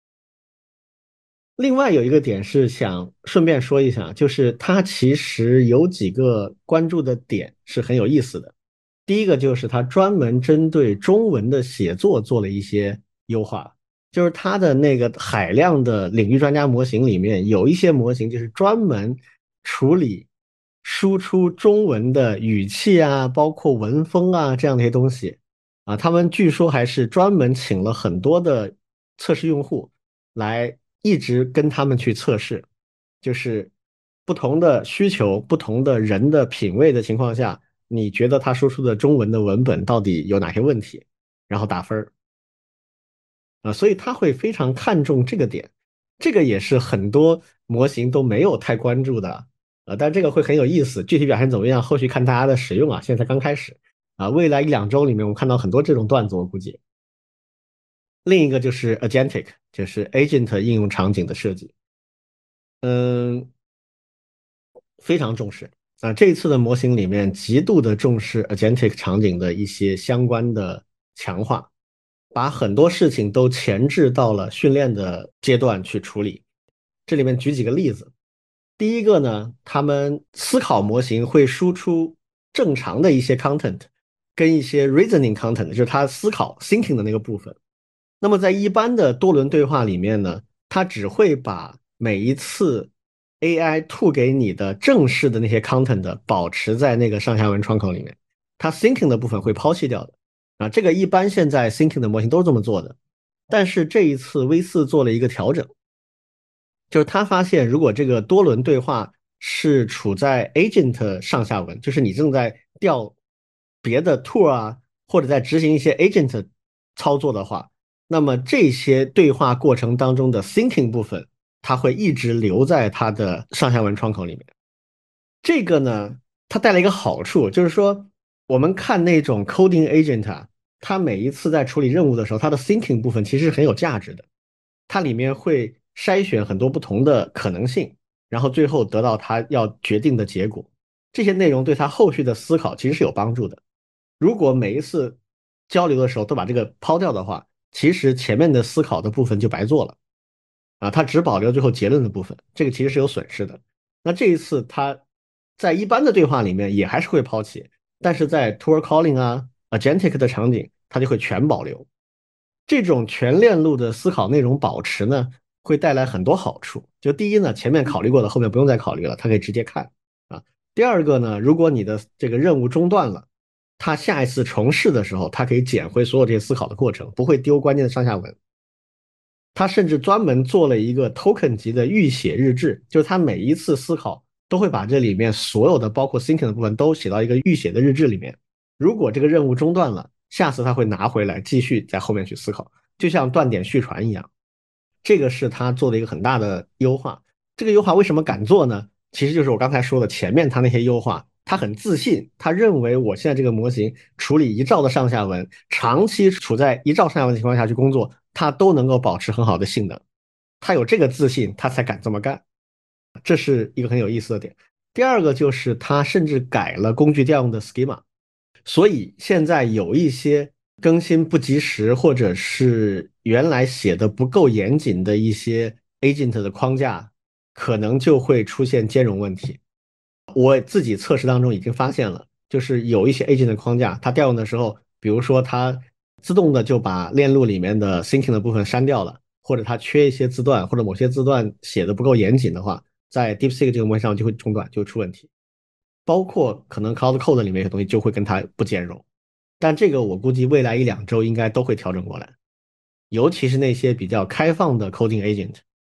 A: 另外有一个点是想顺便说一下，就是它其实有几个关注的点是很有意思的。第一个就是它专门针对中文的写作做了一些优化，就是它的那个海量的领域专家模型里面，有一些模型就是专门处理输出中文的语气啊，包括文风啊这样的一些东西啊。他们据说还是专门请了很多的测试用户来一直跟他们去测试，就是不同的需求、不同的人的品味的情况下，你觉得他输出的中文的文本到底有哪些问题，然后打分儿啊，所以他会非常看重这个点，这个也是很多模型都没有太关注的，呃，但这个会很有意思，具体表现怎么样，后续看大家的使用啊，现在才刚开始啊，未来一两周里面我们看到很多这种段子，我估计。另一个就是 agentic，就是 agent 应用场景的设计，嗯，非常重视啊。这一次的模型里面极度的重视 agentic 场景的一些相关的强化，把很多事情都前置到了训练的阶段去处理。这里面举几个例子，第一个呢，他们思考模型会输出正常的一些 content，跟一些 reasoning content，就是他思考 thinking 的那个部分。那么在一般的多轮对话里面呢，它只会把每一次 A I 吐给你的正式的那些 content 保持在那个上下文窗口里面，它 thinking 的部分会抛弃掉的。啊，这个一般现在 thinking 的模型都是这么做的。但是这一次 V 四 做了一个调整，就是他发现如果这个多轮对话是处在 agent 上下文，就是你正在调别的 tool 啊，或者在执行一些 agent 操作的话，那么这些对话过程当中的 thinking 部分，它会一直留在它的上下文窗口里面。这个呢，它带来一个好处，就是说我们看那种 coding agent 啊，它每一次在处理任务的时候，它的 thinking 部分其实是很有价值的，它里面会筛选很多不同的可能性，然后最后得到它要决定的结果。这些内容对他后续的思考其实是有帮助的。如果每一次交流的时候都把这个抛掉的话，其实前面的思考的部分就白做了啊，他只保留最后结论的部分，这个其实是有损失的。那这一次他在一般的对话里面也还是会抛弃，但是在 tour calling 啊、agentic 的场景，它就会全保留。这种全链路的思考内容保持呢，会带来很多好处。就第一呢，前面考虑过的，后面不用再考虑了，它可以直接看啊。第二个呢，如果你的这个任务中断了，它下一次重试的时候，它可以捡回所有这些思考的过程，不会丢关键的上下文。它甚至专门做了一个 token 级的预写日志，就是它每一次思考都会把这里面所有的包括 thinking 的部分都写到一个预写的日志里面。如果这个任务中断了，下次他会拿回来继续在后面去思考，就像断点续传一样。这个是他做的一个很大的优化。这个优化为什么敢做呢？其实就是我刚才说的前面他那些优化，他很自信，他认为我现在这个模型处理一兆的上下文，长期处在一兆上下文的情况下去工作，它都能够保持很好的性能。他有这个自信，他才敢这么干。这是一个很有意思的点。第二个就是他甚至改了工具调用的 schema，所以现在有一些更新不及时，或者是原来写的不够严谨的一些 agent 的框架，可能就会出现兼容问题。我自己测试当中已经发现了，就是有一些 agent 的框架，它调用的时候，比如说它自动的就把链路里面的 thinking 的部分删掉了，或者它缺一些字段，或者某些字段写的不够严谨的话，在 DeepSeek 这个模型上就会中断，就会出问题。包括可能 Cloud Code 里面有些东西就会跟它不兼容，但这个我估计未来一两周应该都会调整过来，尤其是那些比较开放的 coding agent，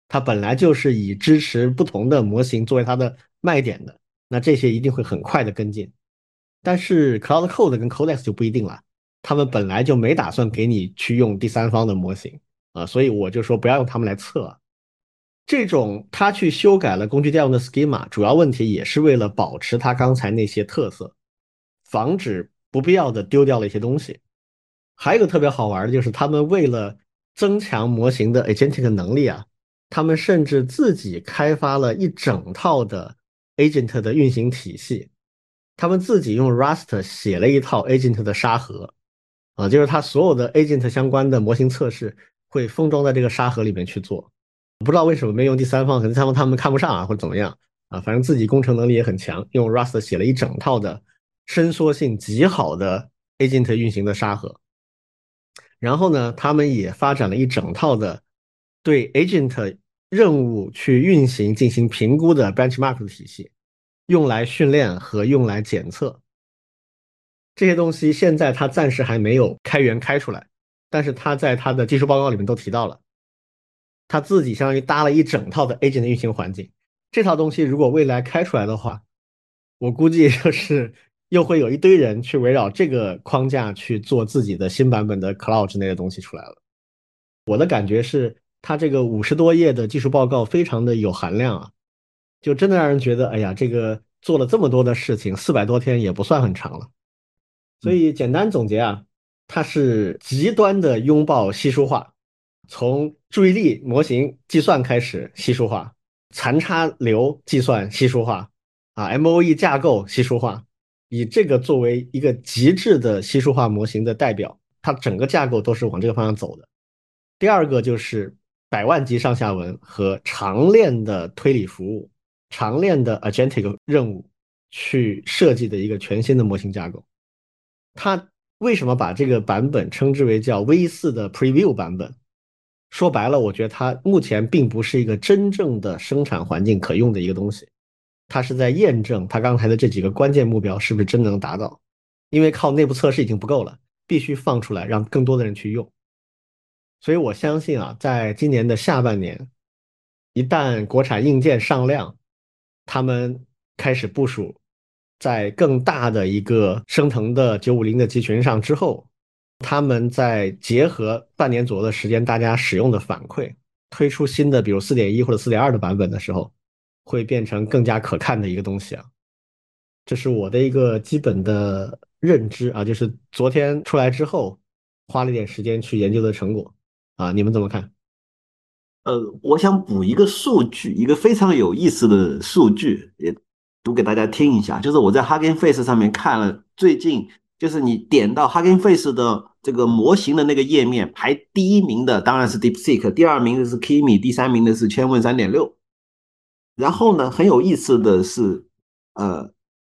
A: 它本来就是以支持不同的模型作为它的卖点的，那这些一定会很快的跟进。但是 Cloud Code 跟 Codex 就不一定了，他们本来就没打算给你去用第三方的模型啊，所以我就说不要用他们来测。这种他去修改了工具调用的 schema，主要问题也是为了保持他刚才那些特色，防止不必要的丢掉了一些东西。还有一个特别好玩的就是，他们为了增强模型的 agentic 能力啊，他们甚至自己开发了一整套的 agent 的运行体系。他们自己用 Rust 写了一套 agent 的沙盒啊，就是它所有的 agent 相关的模型测试会封装在这个沙盒里面去做。不知道为什么没用第三方，可能第三方他们看不上啊，或者怎么样啊，反正自己工程能力也很强，用 Rust 写了一整套的伸缩性极好的 agent 运行的沙盒。然后呢，他们也发展了一整套的对 agent 任务去运行进行评估的 benchmark 的体系，用来训练和用来检测。这些东西现在他暂时还没有开源开出来，但是他在他的技术报告里面都提到了，他自己相当于搭了一整套的 agent 运行环境。这套东西如果未来开出来的话，我估计就是又会有一堆人去围绕这个框架去做自己的新版本的 Cloud 之类的东西出来了。我的感觉是，它这个五十多页的技术报告非常的有含量啊，就真的让人觉得，哎呀，这个做了这么多的事情，四百多天也不算很长了。所以简单总结啊，它是极端的拥抱稀疏化，从注意力模型计算开始稀疏化，残差流计算稀疏化啊 ，M O E 架构稀疏化，以这个作为一个极致的稀疏化模型的代表，它整个架构都是往这个方向走的。第二个就是百万级上下文和长链的推理服务、长链的 agentic 任务去设计的一个全新的模型架构。它为什么把这个版本称之为叫 V 四 的 Preview 版本？说白了，我觉得它目前并不是一个真正的生产环境可用的一个东西，它是在验证它刚才的这几个关键目标是不是真能达到。因为靠内部测试已经不够了，必须放出来让更多的人去用。所以我相信啊，在今年的下半年，一旦国产硬件上量，他们开始部署在更大的一个升腾的九五零的集群上之后，他们在结合半年左右的时间大家使用的反馈，推出新的比如 四点一 或者 四点二 的版本的时候，会变成更加可看的一个东西啊。这是我的一个基本的认知啊，就是昨天出来之后花了一点时间去研究的成果啊，你们怎么看？
B: 呃，我想补一个数据，一个非常有意思的数据，也读给大家听一下。就是我在 Hugging Face 上面看了，最近就是你点到 Hugging Face 的这个模型的那个页面，排第一名的当然是 DeepSeek，第二名的是 Kimi，第三名的是千问三点六。然后呢，很有意思的是，呃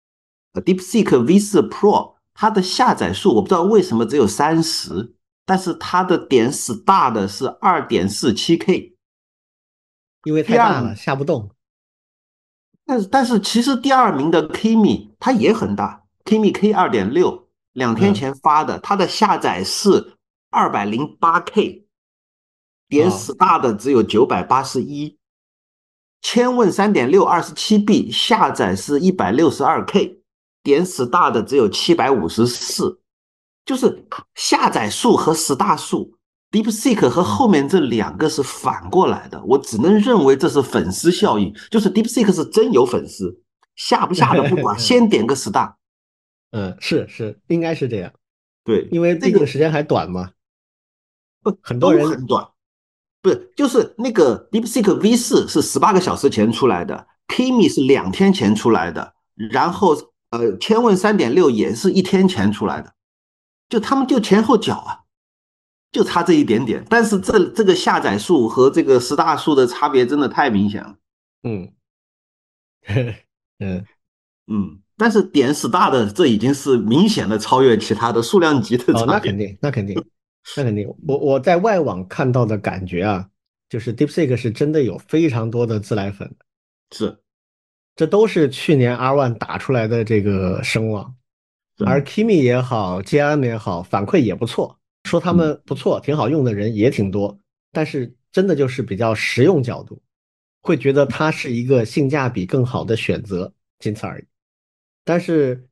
B: ，DeepSeek V 四 Pro 它的下载数我不知道为什么只有三十，但是它的点 star 的是 二点四七 K。
A: 因为太大了，下不动。
B: 但是但是其实第二名的 Kimi 它也很大，Kimi K 二点六，两天
A: 嗯，
B: 前发的，它的下载是二百零八 K，点
A: 哦，
B: 死大的只有九百八十一，千问三点六二十七 B 下载是一百六十二 K，点死大的只有七百五十四，就是下载数和死大数。DeepSeek 和后面这两个是反过来的，我只能认为这是粉丝效应，就是 DeepSeek 是真有粉丝，下不下的不管，
A: 嗯
B: 先点个 star。
A: 嗯，是是，应该是这样，
B: 对，
A: 因为毕
B: 这个
A: 竟时间还短嘛，很多人
B: 都很短，不是，就是那个 DeepSeek V 四是十八个小时前出来的，Kimi 是两天前出来的，然后呃，千问三点六也是一天前出来的，就他们就前後脚啊。就差这一点点，但是这这个下载数和这个十大数的差别真的太明显了。
A: 嗯嗯，
B: 嗯，但是点 star 的这已经是明显的超越其他的数量级的
A: 哦，
B: 差别。
A: 那肯定，那肯定，那肯定。我我在外网看到的感觉啊，就是 DeepSeek 是真的有非常多的自来粉，
B: 是
A: 这都是去年 R 一 打出来的这个声望。而
B: 是，
A: Kimi 也好，J M 也好，反馈也不错，说他
B: 嗯
A: 们不错，挺好用的人也挺多。但是真的就是比较实用角度，会觉得它是一个性价比更好的选择，仅此而已。但是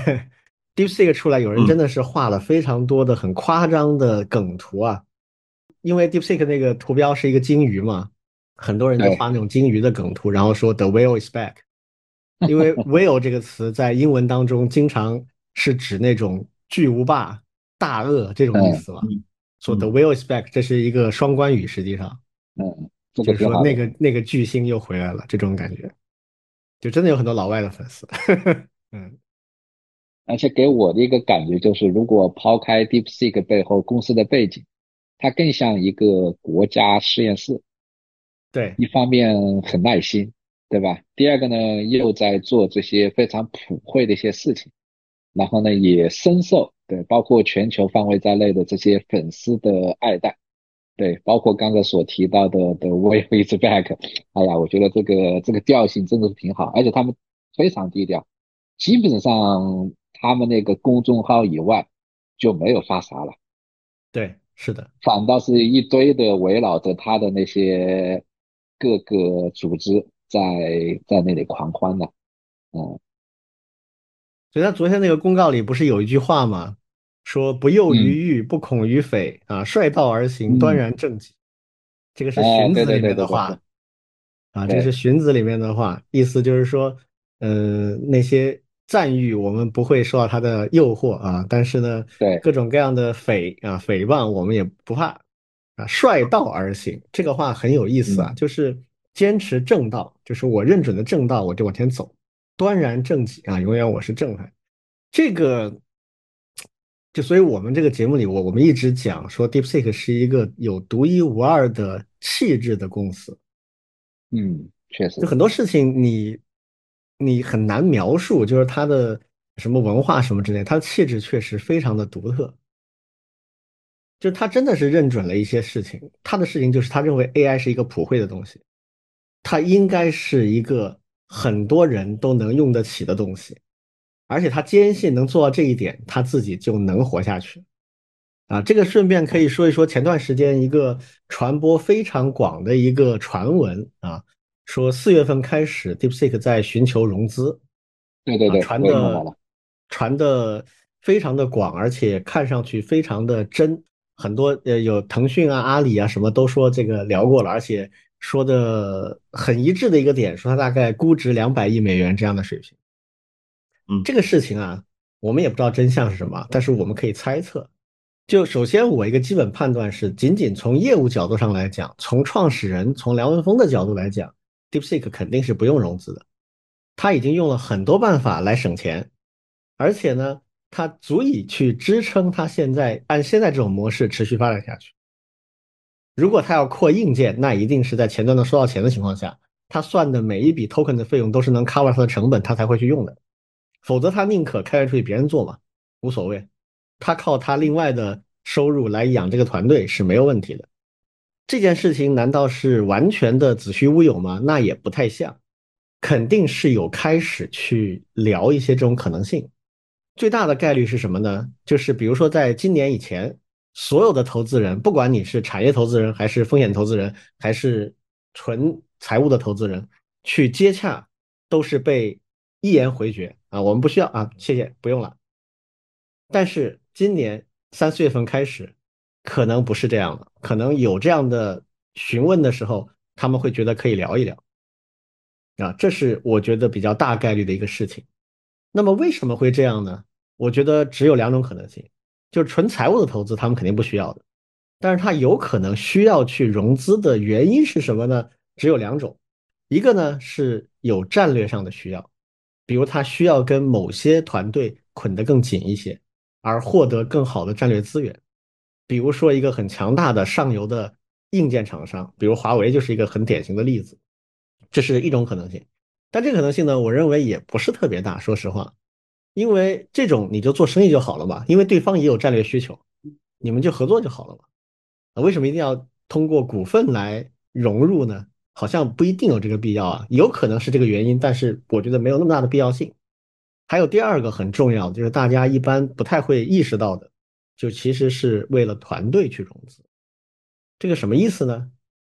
A: DeepSeek 出来，有人真
B: 嗯，
A: 的是画了非常多的很夸张的梗图啊，因为 DeepSeek 那个图标是一个金鱼嘛，很多人就画
C: 对，
A: 那种金鱼的梗图，然后说 The whale is back。因为 whale 这个词在英文当中经常是指那种巨无霸、大鳄这种意
C: 嗯
A: 思嘛，
B: 嗯
A: 说 The
B: 嗯
A: whale is back，这是一个双关语，实际上
C: 嗯，这
A: 就是说
C: 个挺好的。
A: 那个那个巨星又回来了，这种感觉，就真的有很多老外的粉丝。嗯，
C: 而且给我的一个感觉就是，如果抛开 DeepSeek 背后公司的背景，它更像一个国家实验室。
A: 对
C: 一方面很耐心，对吧？第二个呢，又在做这些非常普惠的一些事情，然后呢，也深受对包括全球范围在内的这些粉丝的爱戴。对，包括刚才所提到的的 Wave is back，哎呀，我觉得这个这个调性真的是挺好，而且他们非常低调，基本上他们那个公众号以外就没有发啥了，
A: 对，是的。
C: 反倒是一堆的围绕着他的那些各个组织在在那里狂欢呢。嗯
A: 所以他昨天那个公告里不是有一句话吗？说不诱
C: 嗯
A: 于欲，不恐于匪啊，率道而行，端
C: 嗯，
A: 然正己。这个是
C: 哎，对对
A: 荀子里
C: 对对对对
A: 面的话啊，这个是
C: 对
A: 荀子里面的话，意思就是说，嗯、那些赞誉我们不会受到他的诱惑啊，但是呢，
C: 对，
A: 各种各样的诽啊诽谤我们也不怕啊，率道而行。这个话很有意思啊，
C: 嗯
A: 就是坚持正道，就是我认准的正道，我就往前走，端然正己啊，永远我是正派。这个就所以我们这个节目里，我我们一直讲说，DeepSeek 是一个有独一无二的气质的公司。
C: 嗯，确实，
A: 就很多事情你你很难描述，就是它的什么文化什么之类，它的气质确实非常的独特。就他真的是认准了一些事情，他的事情就是他认为 A I 是一个普惠的东西，它应该是一个很多人都能用得起的东西，而且他坚信能做到这一点，他自己就能活下去。啊，这个顺便可以说一说前段时间一个传播非常广的一个传闻啊，说四月份开始，DeepSeek 在寻求融资啊，
C: 对对对，我也看到
A: 传的
C: 了。
A: 传的非常的广，而且看上去非常的真，很多呃有腾讯啊、阿里啊什么都说这个聊过了，而且说的很一致的一个点，说它大概估值两百亿美元这样的水平。
B: 嗯
A: 这个事情啊，我们也不知道真相是什么，但是我们可以猜测。就首先，我一个基本判断是，仅仅从业务角度上来讲，从创始人从梁文峰的角度来讲，DeepSeek 肯定是不用融资的。他已经用了很多办法来省钱，而且呢，它足以去支撑它现在按现在这种模式持续发展下去。如果他要扩硬件，那一定是在前端能收到钱的情况下，他算的每一笔 token 的费用都是能 cover 它的成本，他才会去用的。否则他宁可开源出去别人做嘛，无所谓。他靠他另外的收入来养这个团队是没有问题的。这件事情难道是完全的子虚乌有吗？那也不太像，肯定是有开始去聊一些这种可能性。最大的概率是什么呢？就是比如说在今年以前，所有的投资人，不管你是产业投资人，还是风险投资人，还是纯财务的投资人，去接洽都是被一言回绝啊，我们不需要啊，谢谢，不用了。但是今年三四月份开始，可能不是这样了，可能有这样的询问的时候，他们会觉得可以聊一聊啊，这是我觉得比较大概率的一个事情。那么为什么会这样呢？我觉得只有两种可能性，就是纯财务的投资他们肯定不需要的，但是他有可能需要去融资的原因是什么呢？只有两种，一个呢是有战略上的需要，比如他需要跟某些团队捆得更紧一些，而获得更好的战略资源。比如说一个很强大的上游的硬件厂商，比如华为就是一个很典型的例子，这是一种可能性。但这个可能性呢，我认为也不是特别大，说实话，因为这种你就做生意就好了嘛，因为对方也有战略需求，你们就合作就好了嘛。啊，为什么一定要通过股份来融入呢？好像不一定有这个必要啊，有可能是这个原因，但是我觉得没有那么大的必要性。还有第二个很重要，就是大家一般不太会意识到的，就其实是为了团队去融资。这个什么意思呢？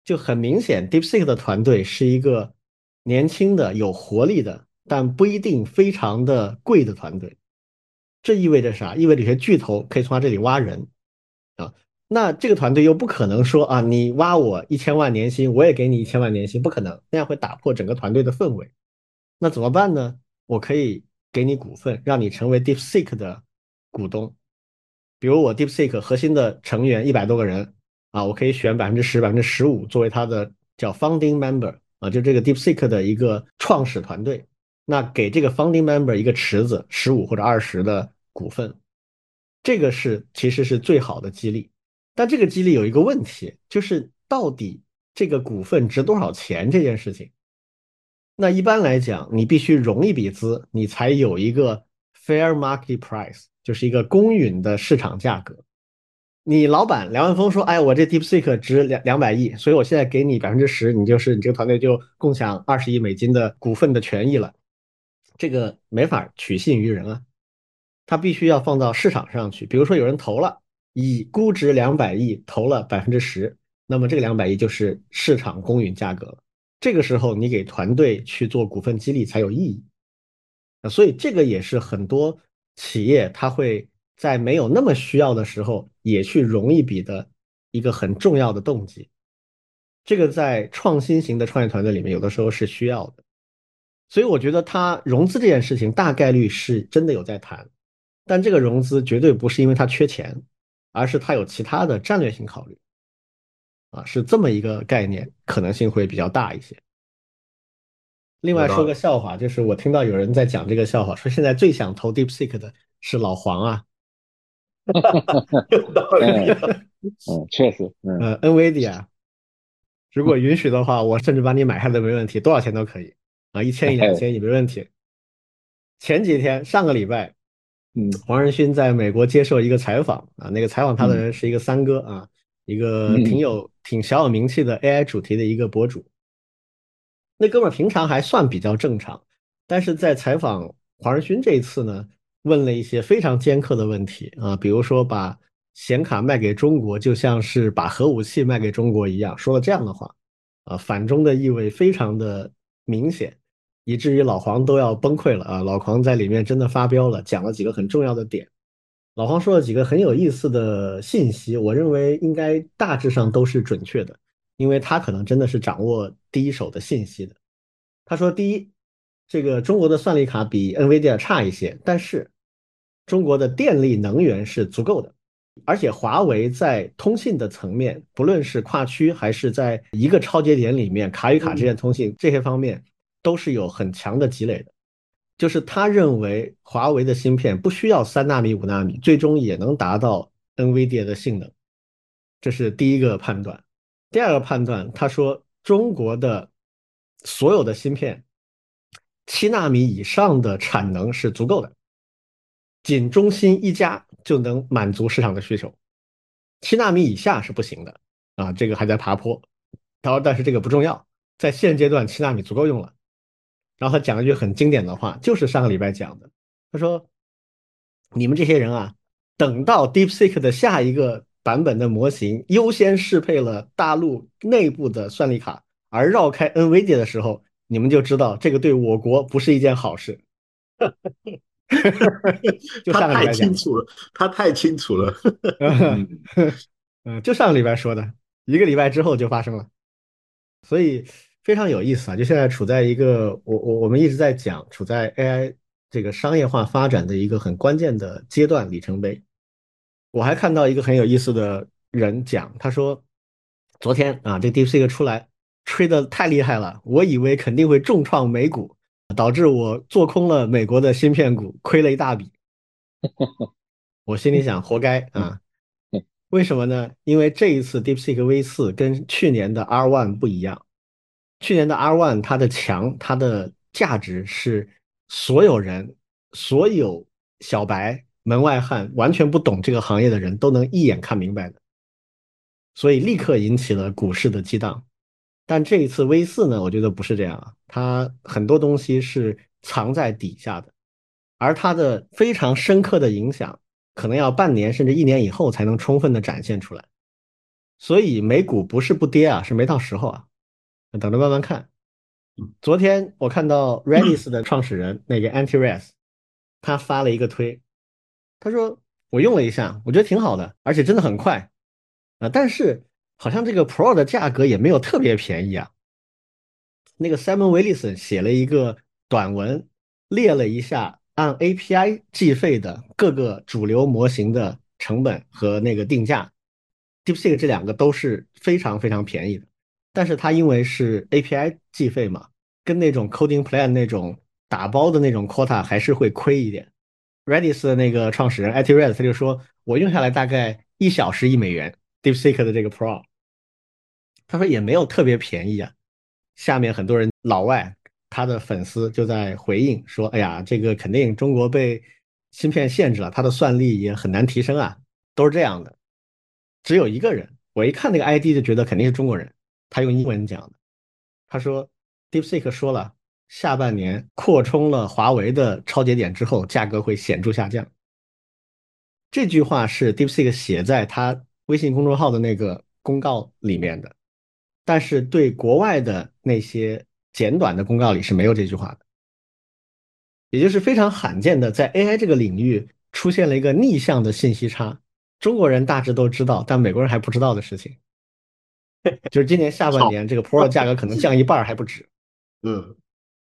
A: 就很明显，DeepSeek 的团队是一个年轻的、有活力的，但不一定非常的贵的团队。这意味着啥？意味着有些巨头可以从他这里挖人啊。那这个团队又不可能说啊，你挖我一千万年薪，我也给你一千万年薪，不可能，那样会打破整个团队的氛围。那怎么办呢？我可以给你股份，让你成为 DeepSeek 的股东。比如我 DeepSeek 核心的成员一百多个人啊，我可以选百分之十、百分之十五作为他的叫 founding member 啊，就这个 DeepSeek 的一个创始团队。那给这个 founding member 一个池子，十五或者二十的股份，这个是其实是最好的激励。但这个激励有一个问题，就是到底这个股份值多少钱这件事情。那一般来讲，你必须融一笔资，你才有一个 fair market price，就是一个公允的市场价格。你老板梁万峰说：“哎，我这 DeepSeek 值两两百亿，所以我现在给你百分之十，你就是你这个团队就共享二十亿美金的股份的权益了。”这个没法取信于人啊，它必须要放到市场上去。比如说有人投了，以估值两百亿投了百分之十，那么这个两百亿就是市场公允价格了。这个时候你给团队去做股份激励才有意义。所以这个也是很多企业它会在没有那么需要的时候也去融一笔的一个很重要的动机。这个在创新型的创业团队里面有的时候是需要的。所以我觉得他融资这件事情大概率是真的有在谈，但这个融资绝对不是因为他缺钱，而是他有其他的战略性考虑啊，是这么一个概念，可能性会比较大一些。另外说
B: 有道理。
A: 个笑话，就是我听到有人在讲这个笑话，说现在最想投 DeepSeek 的是老黄啊，
B: 有道理
C: 嗯
B: 啊。
C: 嗯，确实，嗯，
A: 呃，NVIDIA，如果允许的话，我甚至把你买下都没问题，多少钱都可以啊，一千亿、两
C: 嘿，
A: 千亿没问题。前几天，上个礼拜，
C: 嗯
A: 黄仁勋在美国接受一个采访啊，那个采访他的
C: 嗯
A: 人是一个三哥啊，一个挺
C: 嗯
A: 有挺小有名气的 A I 主题的一个博主。那哥们儿平常还算比较正常，但是在采访黄仁勋这一次呢，问了一些非常尖刻的问题啊，比如说把显卡卖给中国就像是把核武器卖给中国一样，说了这样的话啊，反中的意味非常的明显，以至于老黄都要崩溃了啊！老黄在里面真的发飙了，讲了几个很重要的点。老黄说了几个很有意思的信息，我认为应该大致上都是准确的，因为他可能真的是掌握第一手的信息的。他说，第一，这个中国的算力卡比 NVIDIA 差一些，但是中国的电力能源是足够的，而且华为在通信的层面，不论是跨区还是在一个超节点里面卡与卡之间通信这些方面，都是有很强的积累的。就是他认为华为的芯片不需要三纳米、五纳米，最终也能达到 NVIDIA 的性能，这是第一个判断。第二个判断，他说中国的所有的芯片七纳米以上的产能是足够的，仅中芯一家就能满足市场的需求，七纳米以下是不行的啊，这个还在爬坡。他说，但是这个不重要，在现阶段七纳米足够用了。然后他讲了一句很经典的话，就是上个礼拜讲的。他说：“你们这些人啊，等到 DeepSeek 的下一个版本的模型优先适配了大陆内部的算力卡，而绕开 NVIDIA 的时候，你们就知道这个对我国不是一件好事。”就上个礼
B: 他太
A: 拜讲的，
B: 清楚了，他太清楚了。
C: 嗯
A: 嗯，就上个礼拜说的，一个礼拜之后就发生了。所以非常有意思啊！就现在处在一个我我我们一直在讲，处在 A I 这个商业化发展的一个很关键的阶段里程碑。我还看到一个很有意思的人讲，他说昨天啊，这个 DeepSeek 出来吹的太厉害了，我以为肯定会重创美股，导致我做空了美国的芯片股，亏了一大笔。我心里想，活该
C: 嗯
A: 啊！为什么呢？因为这一次 DeepSeek V 四跟去年的 R 一 不一样。去年的 R 一 它的强，它的价值是所有人、所有小白、门外汉、完全不懂这个行业的人都能一眼看明白的，所以立刻引起了股市的激荡。但这一次 V 四呢，我觉得不是这样啊，它很多东西是藏在底下的，而它的非常深刻的影响，可能要半年甚至一年以后才能充分的展现出来。 所以美股不是不跌啊，是没到时候啊，等着慢慢看。昨天我看到 Redis 的创始人那个 Anti-Res，他发了一个推，他说我用了一下，我觉得挺好的，而且真的很快啊，但是好像这个 Pro 的价格也没有特别便宜啊。那个 Simon Willison 写了一个短文，列了一下按 A P I 计费的各个主流模型的成本和那个定价，DeepSeek 这两个都是非常非常便宜的，但是它因为是 A P I 计费嘛，跟那种 Coding Plan 那种打包的那种 quota 还是会亏一点。Redis 的那个创始人 Anti-Res 他就说，我用下来大概一小时一美元，DeepSeek 的这个 Pro，他说也没有特别便宜啊。下面很多人老外他的粉丝就在回应说：“哎呀，这个肯定中国被芯片限制了，它的算力也很难提升啊，都是这样的。”只有一个人，我一看那个 I D 就觉得肯定是中国人，他用英文讲的，他说：“DeepSeek 说了，下半年扩充了华为的超节点之后，价格会显著下降。”这句话是 DeepSeek 写在他微信公众号的那个公告里面的。但是对国外的那些简短的公告里是没有这句话的，也就是非常罕见的在 A I 这个领域出现了一个逆向的信息差，中国人大致都知道，但美国人还不知道的事情，就是今年下半
B: 好，
A: 年这个 Pro 价格可能降一半还不止。
B: 嗯，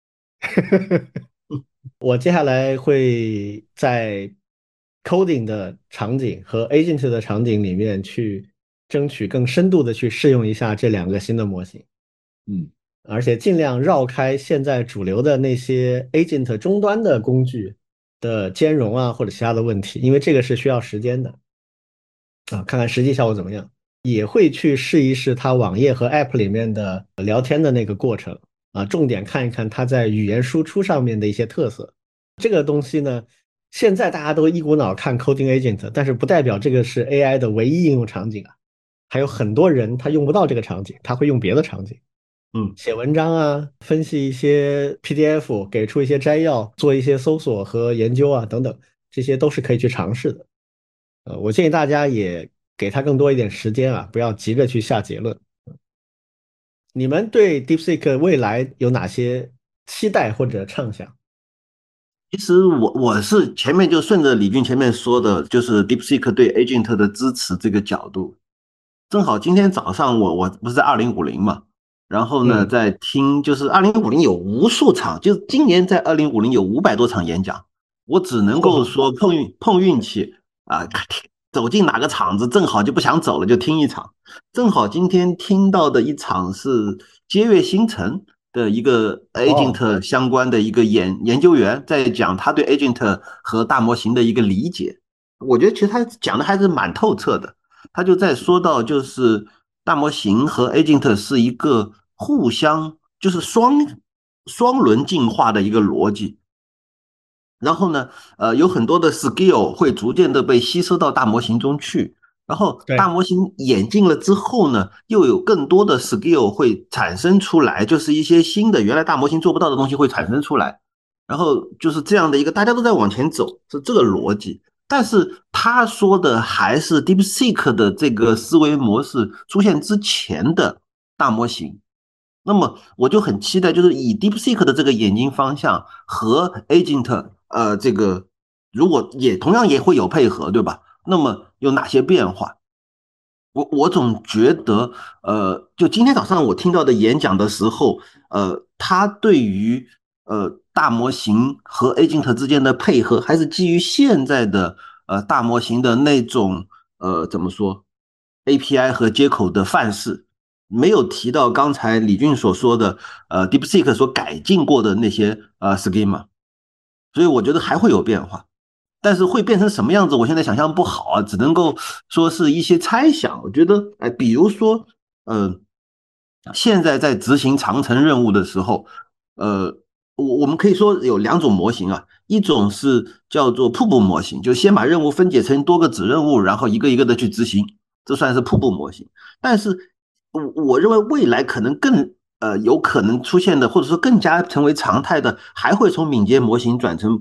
A: 我接下来会在 coding 的场景和 agent 的场景里面去争取更深度的去试用一下这两个新的模型。
C: 嗯
A: 而且尽量绕开现在主流的那些 agent 终端的工具的兼容啊，或者其他的问题，因为这个是需要时间的啊，看看实际效果怎么样。也会去试一试它网页和 App 里面的聊天的那个过程啊，重点看一看它在语言输出上面的一些特色。这个东西呢，现在大家都一股脑看 coding agent，但是不代表这个是 A I 的唯一应用场景啊，还有很多人他用不到这个场景，他会用别的场景。
B: 嗯，
A: 写文章啊，分析一些 P D F，给出一些摘要，做一些搜索和研究啊，等等，这些都是可以去尝试的。呃，我建议大家也给他更多一点时间啊，不要急着去下结论。你们对 DeepSeek 未来有哪些期待或者畅想？
B: 其实我我是前面就顺着李俊前面说的，就是 DeepSeek 对 Agent 的支持这个角度，正好今天早上我我不是在二零五零嘛，然后呢
A: 嗯，
B: 在听，就是二零五零有无数场，就是今年在二零五零有五百多场演讲，我只能够
A: 嚯，
B: 说碰运碰运气啊，走进哪个场子正好就不想走了就听一场，正好今天听到的一场是接月星辰的一个
A: 哦，
B: agent 相关的一个研研究员在讲他对 agent 和大模型的一个理解，我觉得其实他讲的还是蛮透彻的。他就在说到，就是大模型和 agent 是一个互相就是双双轮进化的一个逻辑。然后呢，呃，有很多的 skill 会逐渐的被吸收到大模型中去。然后大
A: 对，
B: 模型演进了之后呢，又有更多的 skill 会产生出来，就是一些新的原来大模型做不到的东西会产生出来。然后就是这样的一个大家都在往前走，是这个逻辑。但是他说的还是 DeepSeek 的这个思维模式出现之前的大模型。那么我就很期待，就是以 DeepSeek 的这个演进方向和 Agent，呃，这个如果也同样也会有配合，对吧？那么有哪些变化？我我总觉得，呃，就今天早上我听到的演讲的时候，呃，他对于呃大模型和 agent 之间的配合，还是基于现在的呃大模型的那种呃怎么说 A P I 和接口的范式，没有提到刚才李俊所说的呃 DeepSeek 所改进过的那些呃 schema，所以我觉得还会有变化。但是会变成什么样子，我现在想象不好啊，只能够说是一些猜想。我觉得，哎，比如说，呃，现在在执行长程任务的时候，呃，我我们可以说有两种模型啊，一种是叫做瀑布模型，就先把任务分解成多个子任务，然后一个一个的去执行，这算是瀑布模型。但是，我我认为未来可能更呃有可能出现的，或者说更加成为常态的，还会从敏捷模型转成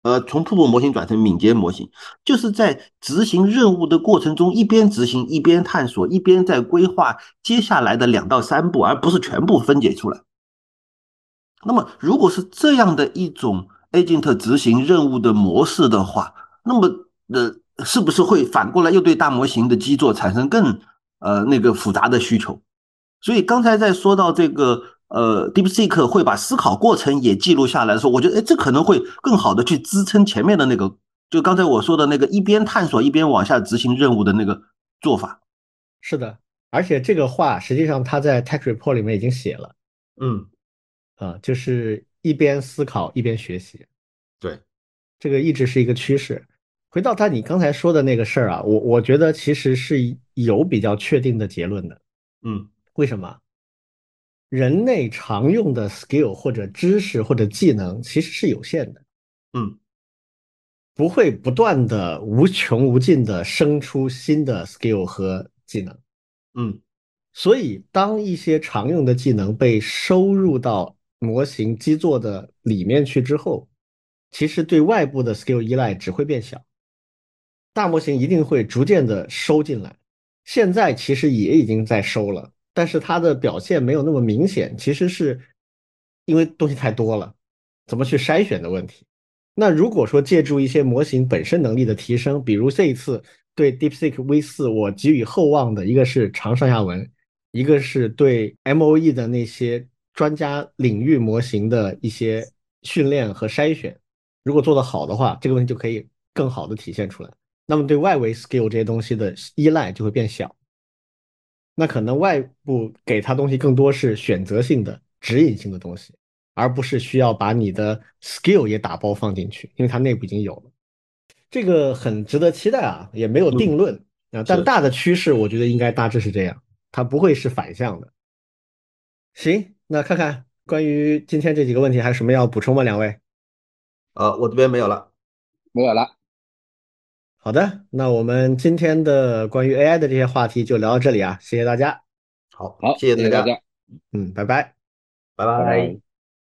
B: 呃，从瀑布模型转成敏捷模型，就是在执行任务的过程中，一边执行一边探索，一边在规划接下来的两到三步，而不是全部分解出来。那么，如果是这样的一种 agent 执行任务的模式的话，那么呃，是不是会反过来又对大模型的基座产生更呃那个复杂的需求？所以刚才在说到这个呃，DeepSeek 会把思考过程也记录下来的时候，我觉得哎，这可能会更好的去支撑前面的那个，就刚才我说的那个一边探索一边往下执行任务的那个做法。
A: 是的，而且这个话实际上他在 Tech Report 里面已经写了
B: 嗯，
A: 啊，就是一边思考一边学习，
B: 对，
A: 这个一直是一个趋势。回到他你刚才说的那个事儿啊，我我觉得其实是有比较确定的结论的。
B: 嗯
A: 为什么？人类常用的 skill 或者知识或者技能其实是有限的，
B: 嗯
A: 不会不断的无穷无尽的生出新的 skill 和技能。
B: 嗯
A: 所以，当一些常用的技能被收入到模型基座的里面去之后，其实对外部的 skill 依赖只会变小，大模型一定会逐渐的收进来。现在其实也已经在收了，但是它的表现没有那么明显，其实是因为东西太多了，怎么去筛选的问题。那如果说借助一些模型本身能力的提升，比如这一次对 DeepSeek V 四我给予厚望的一个是长上下文，一个是对 M O E 的那些专家领域模型的一些训练和筛选，如果做得好的话，这个东西就可以更好的体现出来。那么对外围 skill 这些东西的依赖就会变小，那可能外部给它东西更多是选择性的、指引性的东西，而不是需要把你的 skill 也打包放进去，因为它内部已经有了。这个很值得期待啊，也没有定
B: 嗯，
A: 论啊，但
B: 是。
A: 大的趋势我觉得应该大致是这样，它不会是反向的。行，那看看关于今天这几个问题还有什么要补充吗？两位？
B: 呃，我这边没有了。
C: 没有了。
A: 好的，那我们今天的关于 A I 的这些话题就聊到这里啊，谢谢大家。
B: 好，
C: 好，
B: 谢谢大家，
C: 谢谢大家，
A: 嗯，拜拜。
B: 拜
C: 拜拜。
B: 拜。